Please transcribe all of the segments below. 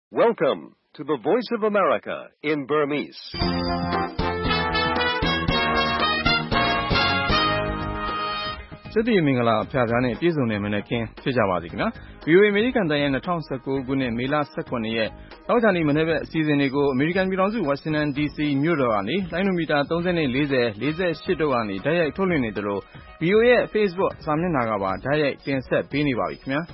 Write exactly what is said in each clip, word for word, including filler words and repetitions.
Welcome to the Voice of America in Burmese. ။စသည်မင်္ဂလာအဖျားဖျားနဲ့ပြည့်စုံတဲ့မနက်ခင်းဖြစ်ကြပါစေခင်ဗျာ။ ဗီအိုအေ အမေရိကန်တန်ရဲ့၂၀၁၉ခုနှစ်မေလ၁၇ရက်တောက်ချာနေမနေ့ဘက်အစီအစဉ်တွေကိုအမေရိကန်ပြည်ထောင်စုဝါရှင်တန်ဒီစီမြို့တော်ကနေလိုင်းနိုမီတာ၃၀နဲ့၄၀ ၄၈တို့ကနေဓာတ်ရိုက်ထုတ်လွှင့်နေသလို ဗီအိုအေရဲ့ Facebook စာမျက်နှာကပါဓာတ်ရိုက်တင်ဆက်ပေးနေပါပြီခင်ဗျာ။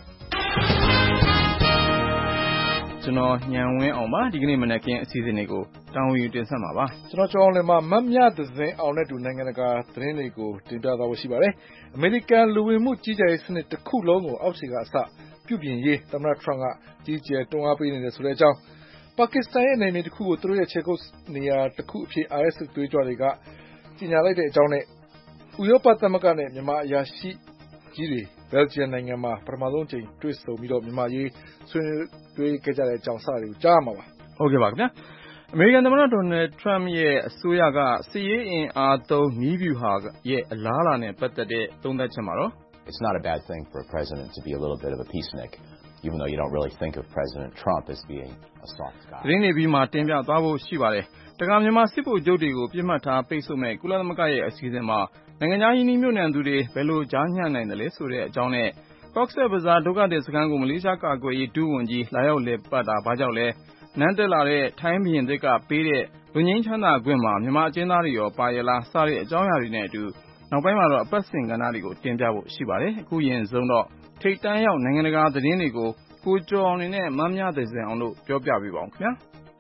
ကျွန်တော်ညံဝင်းအောင်ပါဒီကနေ့မနက်ခင်းအစီအစဉ်တွေကိုတောင်းယူတင်ဆက်မှာပါကျွန်တော်ကျောင်းလည်းမှာမတ်မြသဇင်အောင်နဲ့တူနိုင်ငံတကာသတင်းတွေကိုတင်ပြသွားဖို့ရှိပါတယ်အမေရိကန်လူဝင်မှုကြီးကြပ်ရေးစနစ်တစ်ခုလုံးကိုအောက်ခြေကအစပြုပြင်ရေးသမ္မတထရမ့်ကကြီးကျယ်တွန်းအားပေးနေတယ်ဆိုတဲ့အကြောင်းပါကစ္စတန်ရဲ့နယ်မြေတစ်ခုကိုသူတို့ရဲ့ခြေကုပ်နေရာတစ်ခုအဖြစ် I S သွေးကြွတွေကကြီးညာလိုက်တဲ့အကြောင်းနဲ့ဥရောပသမဂ္ဂနဲ့မြန်မာအရာရှိကြီးတွေဘယ်လ်ဂျီယံနိုင်ငံမှာပထမဆုံးချိန်တွေ့ဆုံပြီးတော့မြန်မာရေးဆွေးနွေးတွေ့ခဲ့ကြတဲ့အကြောင်းစတာတွေကိုကြားမှာပါဟုတ်ကဲ့ပါခင်ဗျာအမေရိကန်သမ္မတဒေါ်နယ်ထရမ့်ရဲ့အစိုးရကစစ်ရေးအင်အားသုံးနည်းဗျူဟာရဲ့အလားအလာနဲ့ပတ်သက်တဲ့သုံးသပ်ချက်မှာတော့ It's not a bad thing for a president to be a little bit of a peacenik even though you don't really think of President Trump as being a soft guy ရင်းနေပြီးမှတင်ပြသွားဖို့ရှိပါတယ်တက္ကသိုလ်မြန်မာစစ်ဗိုလ်ချုပ်တွေကိုပြစ်မှတ်ထားပိတ်ဆို့မဲ့ကုလသမဂ္ဂရဲ့အစီအစဉ်မှာနိုင်ငံခြားယင်းနှိမ့်ညွတ်နှံသူတွေဘယ်လိုကြားညှနိုင်တယ်လဲဆိုတဲ့အကြောင်းနဲ့Cox's Bazar ဒုက္ခသည်စခန်းကိုမလေးရှားကာကွယ်ရေးဒုဝန်ကြီးလာရောက်လည်ပတ်တာဘာကြောင့်လဲနန်းတက်လာတဲ့ထိုင်းဘုရင်သစ်ကပေးတဲ့လူငင်းချမ်းသာခွင့်မှာမြန်မာအကျဉ်းသားတွေရောပါရလားစတဲ့အကြောင်းအရာတွေနဲ့အတူနောက်ပိုင်းမှာတော့အပတ်စဉ်ကဏ္ဍတွေကိုတင်ပြဖို့ရှိပါတယ်အခုရင်ဆုံးတော့ထိတ်တန်းရောက်နိုင်ငံတကာသတင်းတွေကိုကိုကျော်အောင်နဲ့မမြသဇင်အောင်တို့ပြောပြပေးပါအောင်ခင်ဗျာ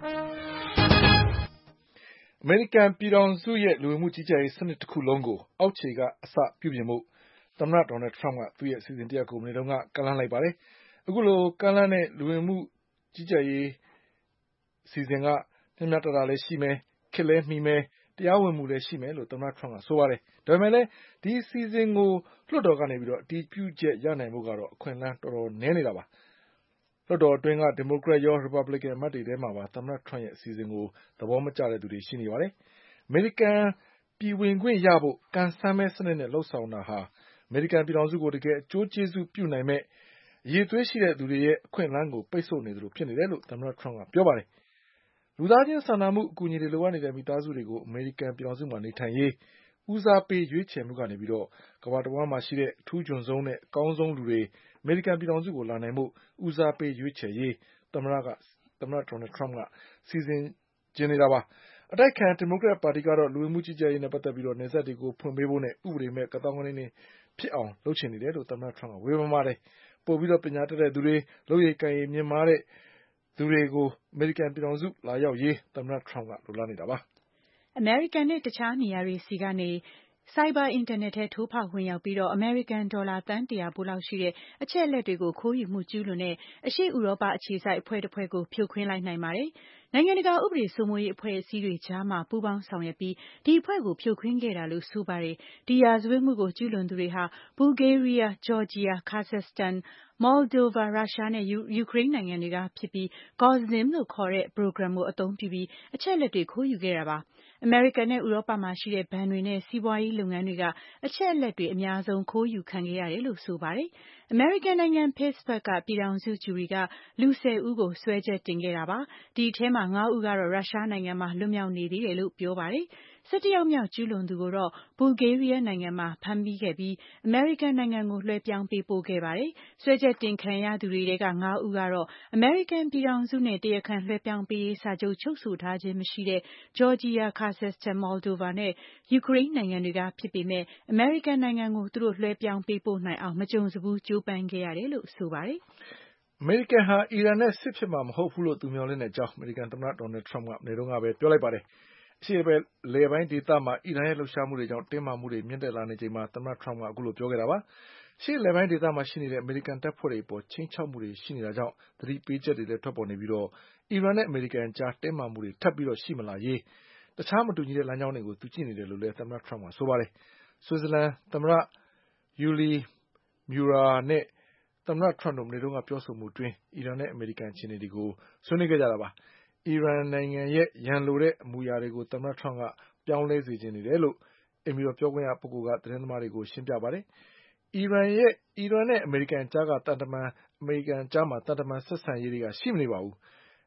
အမေရိကန်ပြည်ထောင်စုရဲ့လူဝင်မှုကြီးကြပ်ရေးစနစ်တစ်ခုလုံးကိုအောက်ခြေကအစပြုပြင်ဖို့သမ္မတဒေါ်နယ်ထရမ့်ကသူ့ရဲ့အစီအစဉ်တရပ်ကိုမနေ့တုန်းကကမ်းလှမ်းလိုက်ပါတယ်အခုလိုကမ်းလှမ်းတဲ့လူဝင်မှုကြီးကြပ်ရေးအစီအစဉ်ကမျှမျှတတလည်းရှိမယ်ခေတ်လည်းမီမယ်တရားဝင်မှုလည်းရှိမယ်လို့သမ္မတထရမ့်ကဆိုပါတယ်ဒါပေမဲ့လည်းဒီအစီအစဉ်ကိုလွှတ်တော်ကနေပြီးတော့အတည်ပြုချက်ရနိုင်ဖို့ကတော့အခွင့်အလမ်းတော်တော်နည်းနေတာပါလွှတ်တော်အတွင်းကဒီမိုကရက်ရောရီပတ်ဘလစ်ကန်အမတ်တွေထဲမှာပါသမ္မတထရမ့်ရဲ့အစီအစဉ်ကိုသဘောမကျတဲ့သူတွေရှိနေပါတယ်အမေရိကန်ပြည်ဝင်ခွင့်ရဖို့ကန်ဆန်းမဲစနစ်နဲ့လှုပ်ဆောင်တာဟာအမေရိကန်ပြည်ထောင်စုကိုတကယ်အကျိုးကျေးဇူးပြုနိုင်မဲ့အရေးသွေးရှိတဲ့သူတွေရဲ့အခွင့်အလမ်းကိုပိတ်ဆို့နေသလိုဖြစ်နေတယ်လို့သမ္မတထရမ့်ကပြောပါတယ်လူသားချင်းစာနာမှုအကူအညီတွေလိုအပ်နေတဲ့မိသားစုတွေကိုအမေရိကန်ပြည်ထောင်စုမှာနေထိုင်ရေးဦးစားပေးရွေးချယ်မှုကနေပြီးတော့ကမ္ဘာတစ်ဝှမ်းမှာရှိတဲ့အထူးကျွန်ဆုံးနဲ့အကောင်းဆုံးလူတွေအမေရိကန်ပြည်ထောင်စုကိုလာနိုင်မှုဦးစားပေးရွေးချယ်ရေးသမ္မတကသမ္မတဒေါ်နယ်ထရမ့်ကစီစဉ်ကျင်းနေတာပါအတိုက်ခံဒီမိုကရက်ပါတီကတော့လူဝင်မှုကြီးကြပ်ရေးနဲ့ပတ်သက်ပြီးတော့နေဆက်တွေကိုဖွင့်ပေးဖို့နဲ့ဥပဒေမဲ့ကတောင်းကနင်းဖြစ်အောင်လုပ်ချင်နေတယ်လို့သမ္မတထရမ့်ကဝေဖန်ပါတယ်ပို့ပြီးတော့ပညာတတ်တဲ့သူတွေလုပ်ရည်ကိုင်ရည်မြင့်မားတဲ့သူတွေကိုအမေရိကန်ပြည်ထောင်စုလာရောက်ရေးသမ္မတထရမ့်ကလိုလားနေတာပါအမေရိကန်နဲ့တခြားနေရာတွေစီကနေဆိုက်ဘာအင်တာနက်ထဲထိုးဖောက်ဝင်ရောက်ပြီးတော့အမေရိကန်ဒေါ်လာသန်းတရာပိုလောက်ရှိတဲ့အချက်အလက်တွေကိုခိုးယူမှုကျူးလွန်တဲ့အရှေ့ဥရောပအခြေစိုက်အဖွဲ့တစ်ဖွဲ့ကိုဖြိုခွင်းလိုက်နိုင်ပါတယ်။နိုင်ငံတကာဥပဒေစိုးမိုးရေးအဖွဲ့အစည်းတွေကြားမှာပူးပေါင်းဆောင်ရွက်ပြီးဒီအဖွဲ့ကိုဖြိုခွင်းခဲ့တာလို့ဆိုပါတယ်။ဒီရာဇဝတ်မှုကိုကျူးလွန်သူတွေဟာဘူလ်ဂေးရီးယား၊ဂျော်ဂျီယာ၊ကာဇက်စတန်၊မော်လ်ဒိုဗာ၊ရုရှားနဲ့ယူကရိန်းနိုင်ငံတွေကဖြစ်ပြီး Gozlim လို့ခေါ်တဲ့ program ကိုအသုံးပြုပြီးအချက်အလက်တွေခိုးယူခဲ့တာပါ။အမေရိကန်နဲ့ဥရောပမှာရှိတဲ့ဘဏ်တွေနဲ့စီးပွားရေးလုပ်ငန်းတွေကအချက်အလက်တွေအများဆုံးခိုးယူခံခဲ့ရတယ်လို့ဆိုပါတယ်။အမေရိကန်နိုင်ငံpittsburghကပြည်ထောင်စုဂျူရီကလူဆယ်ဦးကိုစွဲချက်တင်ခဲ့တာပါ။ဒီအထဲမှာငါးဦးကတော့ရုရှားနိုင်ငံမှာလွတ်မြောက်နေသေးတယ်လို့ပြောပါတယ်။ဆယ့်တစ်ယောက်မြောက်ကျူးလွန်သူကိုတော့ဘူလ်ဂေးရီးယားနိုင်ငံမှာဖမ်းမိခဲ့ပြီးအမေရိကန်နိုင်ငံကိုလွှဲပြောင်းပေးပို့ခဲ့ပါတယ်။စွဲချက်တင်ခံရသူတွေထဲကငါးဦးကတော့အမေရိကန်ပြည်ထောင်စုနဲ့တရားခံလွှဲပြောင်းပေးရေးစာချုပ်ချုပ်ဆိုထားခြင်းမရှိတဲ့ဂျော်ဂျီယာ၊ကာဇက်စတန်၊မော်လ်ဒိုဗာနဲ့ယူကရိန်းနိုင်ငံတွေကဖြစ်ပေမဲ့အမေရိကန်နိုင်ငံကိုသူတို့လွှဲပြောင်းပေးပို့နိုင်အောင်မကြုံစဖူးကြိုးပမ်းခဲ့ရတယ်လို့ဆိုပါတယ်။အမေရိကန်ဟာအီရန်နဲ့စစ်ဖြစ်မှာမဟုတ်ဘူးလို့သူမျှော်လင့်တဲ့အကြောင်းအမေရိကန်သမ္မတဒေါ်နယ်ထရမ့်ကမနေ့တုန်းကပဲပြောလိုက်ပါတယ်။အရှေ့အလယ်ပိုင်းဒေသမှာအီရန်ရဲ့လှုပ်ရှားမှုတွေကြောင့်တင်းမာမှုတွေမြင့်တက်လာနေချိန်မှာသမ္မတထရမ့်ကအခုလိုပြောခဲ့တာပါ။အရှေ့အလယ်ပိုင်းဒေသမှာရှိနေတဲ့အမေရိကန်တပ်ဖွဲ့တွေအပေါ်ခြိမ်းခြောက်မှုတွေရှိနေတာကြောင့်သတိပေးချက်တွေလည်းထွက်ပေါ်နေပြီးတော့အီရန်နဲ့အမေရိကန်ကြားတင်းမာမှုတွေထပ်ပြီးတော့ရှိမလာရေးတခြားမတူညီတဲ့လမ်းကြောင်းတွေကိုသူကြည့်နေတယ်လို့လည်းသမ္မတထရမ့်ကဆိုပါတယ်။ဆွစ်ဇာလန်သမ္မတယူလီမြူရာနဲ့သမ္မတထရမ့်တို့မနေ့တုန်းကပြောဆိုမှုအတွင်းအီရန်နဲ့အမေရိကန်အခြေအနေတွေကိုဆွေးနွေးခဲ့ကြတာပါ။အီရန်နိုင်ငံရဲ့ရန်လိုတဲ့အမူအရာတွေကိုသမ္မတထရမ့်ကပြောင်းလဲစေချင်နေတယ်လို့အိမ်ဖြူတော်ပြောခွင့်ရပုဂ္ဂိုလ်ကသတင်းသမားတွေကိုရှင်းပြပါတယ်။အီရန်ရဲ့အီရန်နဲ့အမေရိကန်ကြားကတန်တမန်အမေရိကန်ကြားမှာတန်တမန်ဆက်ဆံရေးတွေကရှိမနေပါဘူး။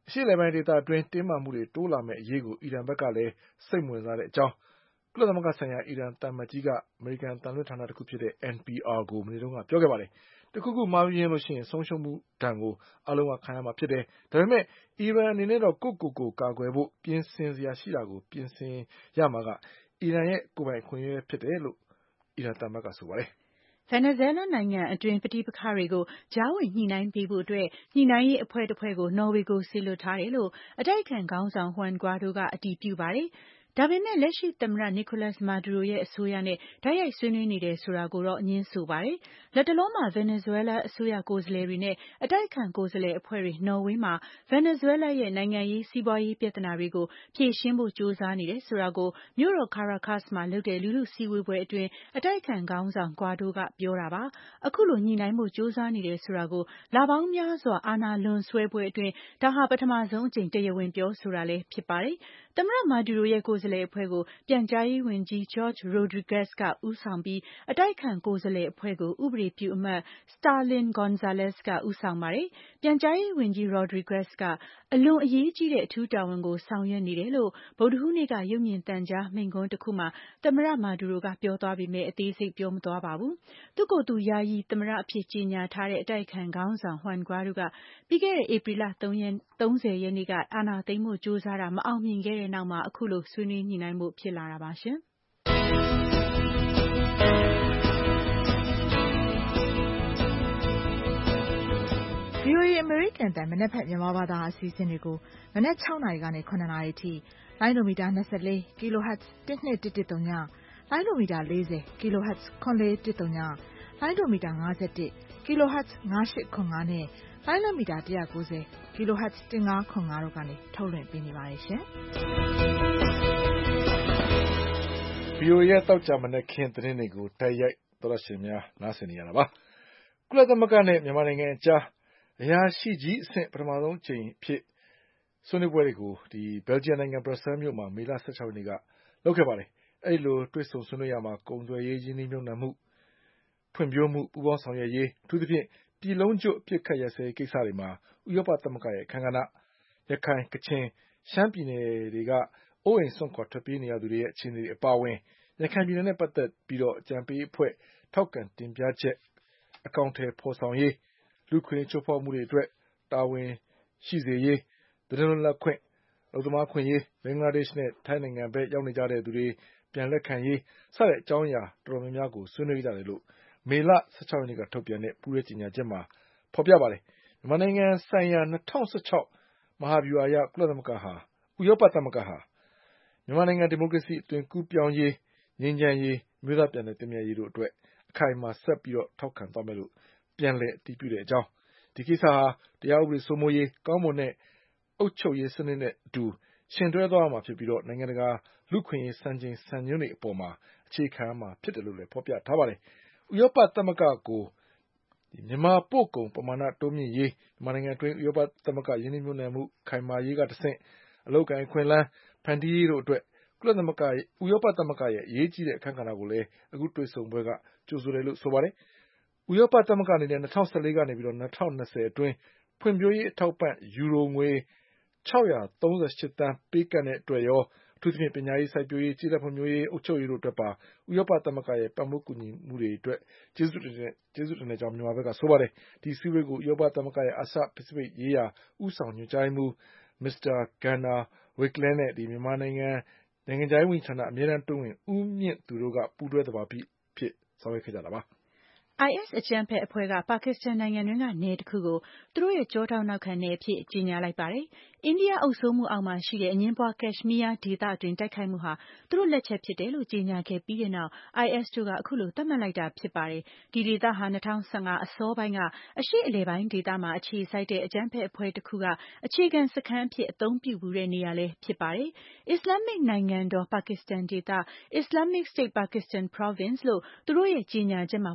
အရှေ့အလယ်ပိုင်းဒေသအတွင်းတင်းမာမှုတွေတိုးလာမယ့်အရေးကိုအီရန်ဘက်ကလည်းစိတ်ဝင်စားတဲ့အကြောင်းကုလသမဂ္ဂဆိုင်ရာအီရန်သံအမတ်ကြီးကအမေရိကန်သံလွှင့်ဌာနတစ်ခုဖြစ်တဲ့ N P R ကိုမနေ့တုန်းကပြောခဲ့ပါတယ်။တခုခုမှားယွင်းလို့ရှိရင်ဆုံးရှုံးမှုဒဏ်ကိုအားလုံးကခံရမှာဖြစ်တယ်။ဒါပေမဲ့အီရန်အနေနဲ့တော့ကိုယ့်ကိုယ်ကိုကာကွယ်ဖို့ပြင်ဆင်စရာရှိတာကိုပြင်ဆင်ရမှာကအီရန်ရဲ့ကိုယ်ပိုင်အခွင့်အရေးဖြစ်တယ်လို့အီရန်သံအမတ်ကဆိုပါတယ်။ဗင်နီဇွဲလားနိုင်ငံအတွင်းပဋိပက္ခတွေကိုကြားဝင်ညှိနှိုင်းပေးဖို့အတွက်ညှိနှိုင်းရေးအဖွဲ့တစ်ဖွဲ့ကိုနော်ဝေကိုစေလွှတ်ထားတယ်လို့အတိုက်အခံခေါင်းဆောင် Juan Guaido ကအတည်ပြုပါတယ်။ဒါပေမဲ့လက်ရှိသမ္မတ Nicolas Maduro ရဲ့အစိုးရနဲ့တိုက်ရိုက်ဆွေးနွေးနေတယ်ဆိုတာကိုတော့ငြင်းဆိုပါတယ်။လတ်တလောမှာဗင်နီဇွဲလားအစိုးရကိုယ်စားလှယ်တွေနဲ့အတိုက်အခံကိုယ်စားလှယ်အဖွဲ့တွေနော်ဝေမှာဗင်နီဇွဲလားရဲ့နိုင်ငံရေးစီးပွားရေးပြဿနာတွေကိုဖြေရှင်းဖို့ကြိုးစားနေတယ်ဆိုတာကိုမြို့တော် Caracas မှာလုပ်တဲ့လူထုစည်းဝေးပွဲအတွင်းအတိုက်အခံခေါင်းဆောင် Guaido ကပြောတာပါ။အခုလိုညှိနှိုင်းဖို့ကြိုးစားနေတယ်ဆိုတာကိုလပေါင်းများစွာအာဏာလွန်ဆွဲပွဲအတွင်းဒါဟာပထမဆုံးအကြိမ်တရားဝင်ပြောဆိုတာလည်းဖြစ်ပါတယ်။သမ္မတ Maduro ရဲ့ကိုယ်စားလှယ်အဖွဲ့ကိုပြန်ကြားရေးဝန်ကြီး Jorge Rodriguez ကဦးဆောင်ပြီးအတိုက်အခံကိုယ်စားလှယ်အဖွဲ့ကိုဥပဒေပြုအမတ် Stalin Gonzalez ကဦးဆောင်ပါတယ်။ပြန်ကြားရေးဝန်ကြီး Rodriguez ကအလွန်အရေးကြီးတဲ့အထူးတာဝန်ကိုဆောင်ရွက်နေတယ်လို့ဗုဒ္ဓဟူးနေ့ကရုပ်မြင်သံကြားမိန့်ခွန်းတစ်ခုမှာသမ္မတ Maduro ကပြောသွားပေမဲ့အသေးစိတ်ပြောမသွားပါဘူး။သူ့ကိုယ်သူယာယီသမ္မတအဖြစ်ကြေညာထားတဲ့အတိုက်အခံခေါင်းဆောင် Juan Guaido ကပြီးခဲ့တဲ့ဧပြီလသုံးဆယ်ရက်နေ့ကအာဏာသိမ်းဖို့ကြိုးစားတာမအောင်မြင်ခဲ့တဲ့နောက်မှာအခုလိုဆွေးနွေးညှိနှိုင်းဖို့ဖြစ်လာတာပါရှင်။ V O A အမေရိကန်အသံမနက်ဖြန်မြန်မာဘာသာအစီအစဉ်တွေကိုမနက်၆နာရီကနေ၇နာရီအထိလိုင်းဒိုမီတာ၂၄ kHz တစ်နှစ်တစ်တစ်သုံးညလိုင်းဒိုမီတာ၄၀ kHz ခွန်လေးတစ်သုံးညလိုင်းဒိုမီတာ၅၁ kHz ၅၈ခွန်၅နဲ့လိုင်းဒိုမီတာ၁၉၀ kHz ၁၅ခွန်၅တို့ကနေထုတ်လွှင့်ပေးနေပါတယ်ရှင်။ V O A ရဲ့တောက်ကြမနက်ခင်းသတင်းတွေကိုတိုက်ရိုက်သောရရှင်များနားဆင်နေရတာပါ။ကုလသမဂ္ဂနဲ့မြန်မာနိုင်ငံအကြားအရာရှိကြီးအဆင့်ပထမဆုံးအကြိမ်အဖြစ်ဆွေးနွေးပွဲတွေကိုဒီဘယ်လ်ဂျီယံနိုင်ငံဘရပ်ဆဲလ်မြို့မှာမေလ၁၆ရက်နေ့ကလုပ်ခဲ့ပါတယ်။အဲဒီလိုတွေ့ဆုံဆွေးနွေးရမှာကုန်သွယ်ရေးရင်းနှီးမြှုပ်နှံမှုဖွံ့ဖြိုးမှုပူးပေါင်းဆောင်ရွက်ရေးအထူးသဖြင့်ပြည်လုံးကျွတ်အပစ်အခတ်ရပ်စဲရေးကိစ္စတွေမှာဥရောပသမဂ္ဂရဲ့အခန်းကဏ္ဍရခိုင်ကချင်ရှမ်းပြည်နယ်တွေကအိုးအိမ်စွန့်ခွာထွက်ပြေးနေရသူတွေရဲ့အခြေအနေတွေအပါအဝင်ရခိုင်ပြည်နယ်နဲ့ပတ်သက်ပြီးတော့အကြံပေးအဖွဲ့ထောက်ခံတင်ပြချက်အကောင့်ထဲဖော်ဆောင်ရေးလူခွင့်ချိုးဖောက်မှုတွေအတွက်တာဝန်ရှိစေရေးသတင်းလွတ်လပ်ခွင့်အလုပ်သမားခွင့်ရေးဘင်္ဂလားဒေ့ရှ်နဲ့ထိုင်းနိုင်ငံဘက်ရောက်နေကြတဲ့သူတွေပြန်လက်ခံရေးစတဲ့အကြောင်းအရာတော်တော်များများကိုဆွေးနွေးကြတယ်လို့မေလ၁၆ရက်နေ့ကထုတ်ပြန်တဲ့ပူးရဲကြေညာချက်မှာဖော်ပြပါတယ်။မြန်မာနိုင်ငံဆိုင်ရာ၂၀၁၆မဟာဗျူဟာအရကုလသမဂ္ဂဟာဥရောပသမဂ္ဂဟာမြန်မာနိုင်ငံဒီမိုကရေစီအသွင်ကူးပြောင်းရေးငြိမ်းချမ်းရေးမြို့သားပြန်လည်သင့်မြတ်ရေးတို့အတွက်အခိုင်အမာဆက်ပြီးတော့ထောက်ခံသွားမယ်လို့ပြန်လည်အတည်ပြုတဲ့အကြောင်းဒီကိစ္စဟာတရားဥပဒေစိုးမိုးရေးကောင်းမွန်တဲ့အုပ်ချုပ်ရေးစနစ်နဲ့အတူရှင်တွဲသွားမှာဖြစ်ပြီးတော့နိုင်ငံတကာလူ့ခွင့်ရေးစံချိန်စံညွှန်းတွေအပေါ်မှာအခြေခံမှာဖြစ်တယ်လို့လည်းဖော်ပြထားပါတယ်။ဥရောပသမဂ္ဂကိုမြန်မာပို့ကုန်ပမာဏတိုးမြင့်ရေးမြန်မာနိုင်ငံအတွင်းဥရောပသမဂ္ဂယင်းနှိမ့်မြုံနယ်မှုခိုင်မာရေးကတဆင့်အလောက်ကိုင်းခွင့်လန်းဖန်တီးရေးတို့အတွက်ကုလသမဂ္ဂဥရောပသမဂ္ဂရဲ့အရေးကြီးတဲ့အခန်းကဏ္ဍကိုလည်းအခုတွေ့ဆုံပွဲကကြိုဆိုတယ်လို့ဆိုပါတယ်။ဥရောပသမဂ္ဂအနေနဲ့၂၀၁၄ကနေပြီးတော့၂၀၂၀အတွင်းဖွံ့ဖြိုးရေးအထောက်ပံ့ယူရိုငွေ၆၃၈သန်းပေးကမ်းတဲ့အတွက်ရောအထူးသဖြင့်ပညာရေးစိုက်ပျိုးရေးကျေးလက်ဖွံ့ဖြိုးရေးအုပ်ချုပ်ရေးတို့အတွက်ပါဥရောပသမဂ္ဂရဲ့ပံ့ပိုးကူညီမှုတွေအတွက်ကျေးဇူးတင်ကျေးဇူးတင်ကြောင်းမြန်မာဘက်ကဆိုပါတယ်။ဒီစည်းဝေးကိုဥရောပသမဂ္ဂရဲ့အာရှပစိဖိတ်ရေးရာဦးဆောင်ညွှန်ကြားရေးမှူးမစ္စတာဂန်နာဝိကလန်းနဲ့မြန်မာနိုင်ငံနိုင်ငံခြားရေးဝန်ကြီးဌာနအမြဲတမ်းအတွင်းဝန်ဦးမြင့်သူတို့ကပူးတွဲသဘာပတိအဖြစ်ဆောင်ရွက်ခဲ့ကြတာပါ။ I S အကြမ်းဖက်အဖွဲ့ကပါကစ္စတန်နိုင်ငံတွင်းကနယ်တစ်ခုကိုသူတို့ရဲ့ကြောထောက်နောက်ခံနယ်အဖြစ်ကြေညာလိုက်ပါတယ်။အိန္ဒိယအုပ်စိုးမှုအောက်မှာရှိတဲ့အငြင်းပွားကက်ရှ်မီးယားဒေသတွင်းတိုက်ခိုက်မှုဟာသူတို့လက်ချက်ဖြစ်တယ်လို့ကြေညာခဲ့ပြီးတဲ့နောက် I S တို့ကအခုလိုသတ်မှတ်လိုက်တာဖြစ်ပါတယ်။ဒီဒေသဟာ၂၀၁၅အစောပိုင်းကအရှေ့အလယ်ပိုင်းဒေသမှာအခြေစိုက်တဲ့အကြမ်းဖက်အဖွဲ့တစ်ခုကအခြေခံစခန်းအဖြစ်အသုံးပြုမှုတဲ့နေရာလည်းဖြစ်ပါတယ်။အစ္စလာမစ်နိုင်ငံတော်ပါကစ္စတန်ဒေသ Islamic State Pakistan Province လို့သူတို့ရဲ့ကြေညာချက်မှာဖော်ပြ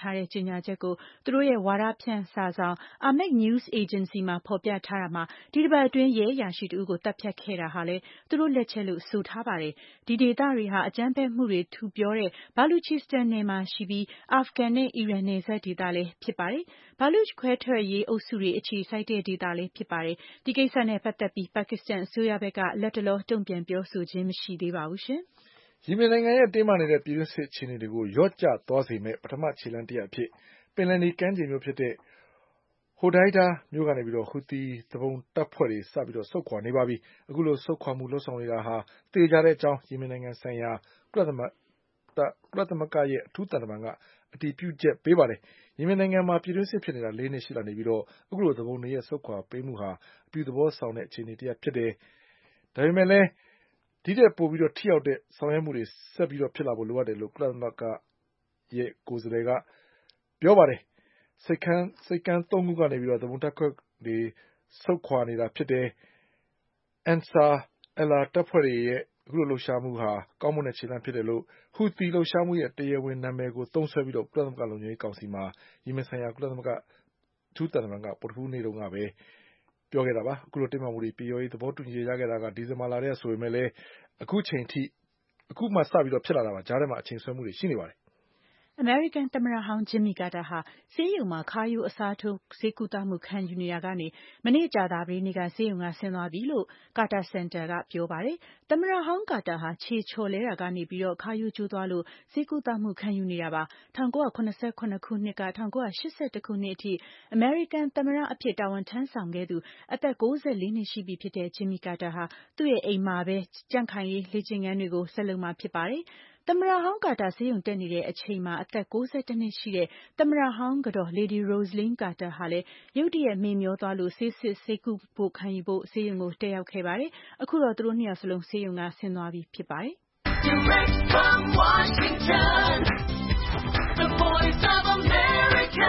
ထားတဲ့ကြေညာချက်ကိုသူတို့ရဲ့ဝါဒဖြန့်စာဆောင် Amaq News Agency မှာဖော်ပြထားတာမှာဒီတစ်ပတ်အတွင်းရဲအရာရှိတဦးကိုတပ်ဖြတ်ခဲ့တာဟာလည်းသူတို့လက်ချက်လို့ဆိုထားပါတယ်။ဒီဒေသတွေဟာအကြမ်းဖက်မှုတွေထူပြောတဲ့ဘာလူချီစတန်နယ်မှာရှိပြီးအာဖဂန်နဲ့အီရန်နယ်စပ်ဒေသလည်းဖြစ်ပါတယ်။ဘာလူချ်ခွဲထွက်ရေးအုပ်စုတွေအခြေစိုက်တဲ့ဒေသလည်းဖြစ်ပါတယ်။ဒီကိစ္စနဲ့ပတ်သက်ပြီးပါကစ္စတန်အစိုးရဘက်ကလက်တလောတုံ့ပြန်ပြောဆိုခြင်းမရှိသေးပါဘူးရှင်။ယီမင်နိုင်ငံရဲ့တင်းမာနေတဲ့ပြည်တွင်းစစ်အခြေအနေတွေကိုလျော့ကျသွားစေမယ့်ပထမခြေလှမ်းတစ်ရပ်အဖြစ်ပင်လယ်နီကမ်းခြေမြို့ဖြစ်တဲ့ဟိုဒိုင်ဒါမြို့ကနေပြီးတော့ဟူသီသူပုန်တပ်ဖွဲ့တွေစပြီးတော့ဆုတ်ခွာနေပါပြီ။အခုလိုဆုတ်ခွာမှုလှုပ်ဆောင်နေတာဟာသေချာတဲ့အကြောင်းယီမင်နိုင်ငံဆိုင်ရာကုလသမဂ္ဂကုလသမဂ္ဂရဲ့အထူးတန်တမန်ကအတည်ပြုချက်ပေးပါတယ်။ယီမင်နိုင်ငံမှာပြည်တွင်းစစ်ဖြစ်နေတာလေးနှစ်ရှိလာနေပြီးတော့အခုလိုသူပုန်တွေရဲ့ဆုတ်ခွာပေးမှုဟာအပြုသဘောဆောင်တဲ့အခြေအနေတစ်ရပ်ဖြစ်တယ်။ဒါပေမဲ့လည်းဒီတဲ့ပို့ပြီးတော့ထိရောက်တဲ့ဆောင်ရွက်မှုတွေဆက်ပြီးတော့ဖြစ်လာဖို့လိုအပ်တယ်လို့ကုလသမဂ္ဂရဲ့ကိုယ်စားလှယ်ကပြောပါတယ်။စိတ်ကန်းစိတ်ကန်းသုံးခုကနေပြီးတော့သဘုံတက်ခွက်တွေဆုတ်ခွာနေတာဖြစ်တယ်။ Ansar Allah တပ်ဖွဲ့တွေရဲ့အခုလိုလှုပ်ရှားမှုဟာကောင်းမွန်တဲ့ခြေလှမ်းဖြစ်တယ်လို့ဟူသီလှုပ်ရှားမှုရဲ့တရားဝင်နာမည်ကိုသုံးဆွဲပြီးတော့ကုလသမဂ္ဂလုံခြုံရေးကောင်စီမှာယီမင်ဆိုင်ရာကုလသမဂ္ဂအထူးတန်တမန်ကပုဒ်ဖူးနေ့တုန်းကပဲပြောခဲ့တာပါ။အခုလိုတင်းမာမှုတွေပြေရောရေးသဘောတူညီရခဲ့တာကဒီဇင်ဘာလတည်းဆိုပေမဲ့လည်းအခုချိန်ထိအခုမှစပြီးတော့ဖြစ်လာတာပါ။ကြားထဲမှာအချိန်ဆွဲမှုတွေရှိနေပါတယ်။အမေရိကန်သမ္မတဟောင်းဂျင်မီကာတာဟာဆေးရုံမှာခါးရိုးအစားထိုးဆေးကုသမှုခံယူနေရာကနေမနေ့ကြာသပတေးနေ့ကဆေးရုံကဆင်းသွားပြီလို့ကာတာစင်တာကပြောပါတယ်။သမ္မတဟောင်းကာတာဟာခြေချော်လဲတာကနေပြီးတော့ခါးရိုးကျိုးသွားလို့ဆေးကုသမှုခံယူနေတာပါ။၁၉၇၇ခုနှစ်က၁၉၈၁ခုနှစ်အထိအမေရိကန်သမ္မတအဖြစ်တာဝန်ထမ်းဆောင်ခဲ့သူအသက်၉၄နှစ်ရှိပြီဖြစ်တဲ့ဂျင်မီကာတာဟာသူ့ရဲ့အိမ်မှာပဲကြံ့ခိုင်ရေးလေ့ကျင့်ခန်းတွေကိုဆက်လုပ်မှာဖြစ်ပါတယ်။သမ္မတဟောင်းကာတာဆေးရုံတက်နေတဲ့အချိန်မှာအသက်၉၁နှစ်ရှိတဲ့သမ္မတဟောင်းကတော့ Lady Rosalynn Carter ဟာလည်းရုတ်တရက်မေ့မျောသွားလို့ဆေးစစ်ဆေးကုဖို့ခံယူဖို့ဆေးရုံကိုတက်ရောက်ခဲ့ပါတယ်။အခုတော့သူတို့နှစ်ယောက်စလုံးဆေးရုံကဆင်းသွားပြီဖြစ်ပါတယ်။ Direct from Washington, the Voice of America,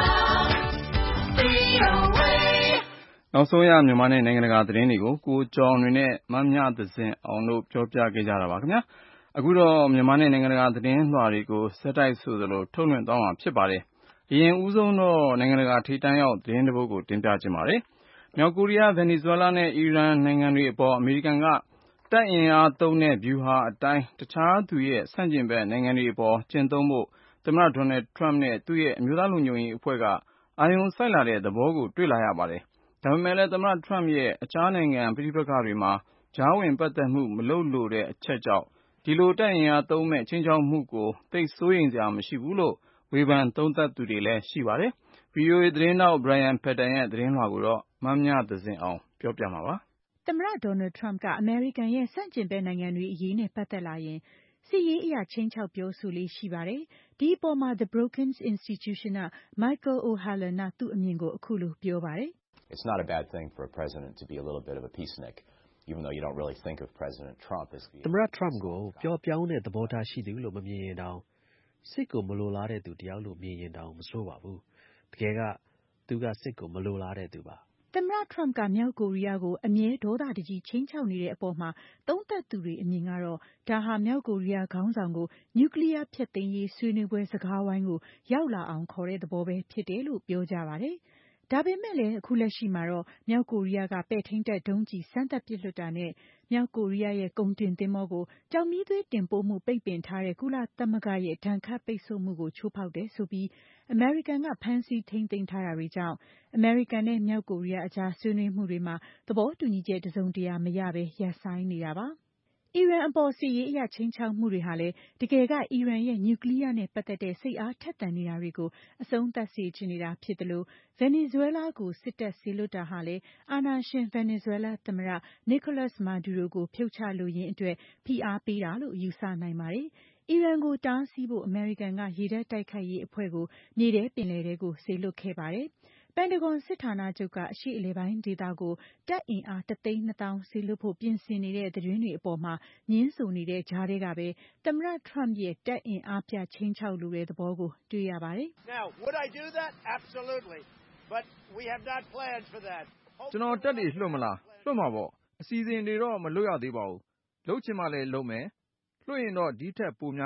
V O A နောက်ဆုံးရမြန်မာနဲ့နိုင်ငံတကာသတင်းတွေကိုကိုကျော်လွင်နဲ့မမြသဇင်အောင်တို့ပြောပြခဲ့ကြတာပါခင်ဗျာ။အခုတော့မြန်မာနဲ့နိုင်ငံတကာသတင်းလွှာတွေကိုဆက်တိုက်ဆိုသလိုထုတ်လွှင့်သွားမှာဖြစ်ပါတယ်။အရင်ဦးဆုံးတော့နိုင်ငံတကာထိပ်တန်းရောက်သတင်းတစ်ပုဒ်ကိုတင်ပြခြင်းပါတယ်။မြောက်ကိုရီးယား၊ဗင်နီဇွဲလားနဲ့အီရန်နိုင်ငံတွေအပေါ်အမေရိကန်ကတပ်အင်အားသုံးတဲ့ဗျူဟာအတိုင်းတခြားသူရဲ့ဆန့်ကျင်ဘက်နိုင်ငံတွေအပေါ်ကျင့်သုံးဖို့သမ္မတဒေါ်နယ်ထရမ့်နဲ့သူ့ရဲ့အမျိုးသားလုံခြုံရေးအဖွဲ့ကအာရုံစိုက်လာတဲ့သဘောကိုတွေ့လာရပါတယ်။ဒါပေမဲ့လည်းသမ္မတထရမ့်ရဲ့အခြားနိုင်ငံပဋိပက္ခတွေမှာကြားဝင်ပတ်သက်မှုမလုပ်လိုတဲ့အချက်ကြောင့်ဒီလိုတပ်အင်အားသုံးမဲ့ခြိမ်းခြောက်မှုကိုသိပ်စိုးရိမ်စရာမရှိဘူးလို့ဝေဖန်သုံးသပ်သူတွေလည်းရှိပါတယ်။ ဗွီအိုအေသတင်းထောက် Brian Padden ရဲ့သတင်းလွှာကိုတော့မမြသဇင်အောင်ပြောပြမှာပါ။သမ္မတဒေါ်နယ်ထရမ့်ကအမေရိကန်ရဲ့ဆန့်ကျင်ဘက်နိုင်ငံတွေအရေးနဲ့ပတ်သက်လာရင်စစ်ရေးအရခြိမ်းခြောက်ပြောဆိုလေ့ရှိပါတယ်။ဒီအပေါ်မှာ The Brookings Institution က Michael O'Hanlon ကသူ့အမြင်ကိုအခုလိုပြောပါတယ်။ It's not a bad thing for a president to be a little bit of a peacenik.Even though you don't really think of President Trump as being သမ္မတထရမ့်ကိုပျော့ပြောင်းတဲ့သဘောထားရှိသူလို့မမြင်ရင်တောင်စစ်ကိုမလိုလားတဲ့သူတယောက်လို့မြင်ရင်တောင်မဆိုးပါဘူး။တကယ်ကသူကစစ်ကိုမလိုလားတဲ့သူပါ။သမ္မတထရမ့်ကမြောက်ကိုရီးယားကိုအမြဲဒေါသတကြီးခြိမ်းခြောက်နေတဲ့အပေါ်မှာသုံးသပ်သူတွေအမြင်ကတော့ဒါဟာမြောက်ကိုရီးယားခေါင်းဆောင်ကိုနျူကလ িয়ার ဖျက်သိမ်းရေးဆွေးနွေးပွဲစကားဝိုင်းကိုရောက်လာအောင်ခေါ်တဲ့သဘောပဲဖြစ်တယ်လို့ပြောကြပါတယ်။ဒါပေမဲ့လည်းအခုလက်ရှိမှာတော့မြောက်ကိုရီးယားကပဲ့ထိန်းတပ်ဒုံးကျည်စမ်းသပ်ပစ်လွှတ်တာနဲ့မြောက်ကိုရီးယားရဲ့ကုန်တင်သင်္ဘောကိုကျောက်မီးသွေးတင်ပို့မှုပိတ်ပင်ထားတဲ့ကုလသမဂ္ဂရဲ့ဒဏ်ခတ်ပိတ်ဆို့မှုကိုချိုးဖောက်တယ်ဆိုပြီးအမေရိကန်ကဖမ်းဆီးထိန်းသိမ်းထားတာတွေကြောင့်အမေရိကန်နဲ့မြောက်ကိုရီးယားအကြားဆွေးနွေးမှုတွေမှာသဘောတူညီချက်တစုံတရာမရဘဲရပ်ဆိုင်းနေတာပါ။အီရန်အပေါ်စစ်ရေးအရခြိမ်းခြောက်မှုတွေဟာလည်းတကယ်ကအီရန်ရဲ့နျူကလ িয়ার နဲ့ပတ်သက်တဲ့စိတ်အားထက်သန်နေတာတွေကိုအဆုံးသတ်စေချင်နေတာဖြစ်တယ်လို့ဗင်နီဇွဲလားကိုစစ်တပ်စေလွှတ်တာဟာလည်းအာဏာရှင်ဗင်နီဇွဲလားသမ္မတ Nicolas Maduro ကိုဖြုတ်ချလိုရင်းအတွက်ဖိအားပေးတာလို့ယူဆနိုင်ပါတယ်။အီရန်ကိုတားဆီးဖို့အမေရိကန်ကရေတပ်တိုက်ခိုက်ရေးအဖွဲ့ကိုမြေထဲပင်လယ်ထဲကိုစေလွှတ်ခဲ့ပါတယ်။ပန်တဂွန်စစ်ဌာနချုပ်ကအရှေ့အလယ်ပိုင်းဒေသကိုတပ်အင်အားတသိန်းနှစ်သောင်းစေလွှတ်ဖို့ပြင်ဆင်နေတဲ့သတင်းတွေအပေါ်မှာငြင်းဆိုနေတဲ့ကြားထဲကပဲသမ္မတထရမ့်ရဲ့တပ်အင်အားပြခြိမ်းခြောက်လိုတဲ့သဘောကိုတွေ့ရပါတယ်။ Now, would I do that? Absolutely. But we have not planned for that. ကျွန်တော်တပ်တွေလွှတ်မလားလွှတ်မှာပေါ့အစီအစဉ်တွေတော့မလွတ်ရသေးပါဘူးလုပ်ချင်မှလည်းလုပ်မယ်လွှတ်ရင်တော့ဒီထက်ပိုများလိမ့်မယ်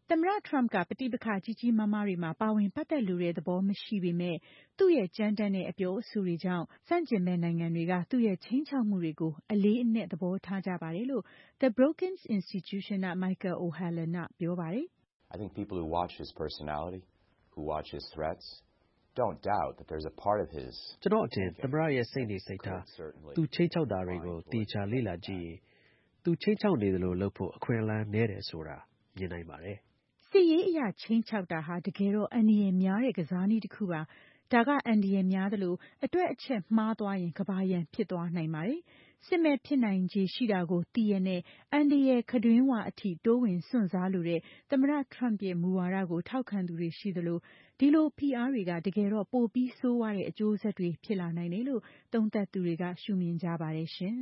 သမ္မတ Trump ကပဋိပက္ခကြီးကြီးမားမားတွေမှာပါဝင်ပတ်သက်လိုတဲ့သဘောမရှိပေမဲ့သူ့ရဲ့ကြမ်းတမ်းတဲ့အပြောအဆိုတွေကြောင့်ဆန့်ကျင်မဲ့နိုင်ငံတွေကသူ့ရဲ့ခြိမ်းခြောက်မှုတွေကိုအလေးအနက်သဘောထားကြပါတယ်လို့ The Brookings Institution က Michael O'Hanlon ကပြောပါတယ်။ I think people who watch his personality, who watch his threats, don't doubt that there's a part of his ကျွန်တော်အထင်သမ္မတရဲ့စိတ်နေစိတ်ထားသူခြိမ်းခြောက်တာတွေကိုတေချာလေ့လာကြည့်ရင်သူခြိမ်းခြောက်နေတယ်လို့လုပ်ဖို့အခွင့်အလမ်းနည်းတယ်ဆိုတာမြင်နိုင်ပါတယ်စစ်ရေးအရာချင်းချောက်တာဟာတကယ်တော့အန္တရာယ်များတဲ့ကစားနည်းတစ်ခုပါဒါကအန္တရာယ်များသလိုအတွက်အချက်မှားသွားရင်ကဘာရန်ဖြစ်သွားနိုင်ပါတယ်စစ်မဲ့ဖြစ်နိုင်ခြေရှိတာကိုသိရတဲ့အန္တရာယ်ခတွင်းဝအထိတိုးဝင်စွန့်စားလိုတဲ့သမ္မတ Trump ရဲ့မူဝါဒကိုထောက်ခံသူတွေရှိသလိုဒီလိုဖိအားတွေကတကယ်တော့ပိုပြီးဆိုးဝါးတဲ့အကျိုးဆက်တွေဖြစ်လာနိုင်တယ်လို့သုံးသပ်သူတွေကရှုမြင်ကြပါတယ်ရှင်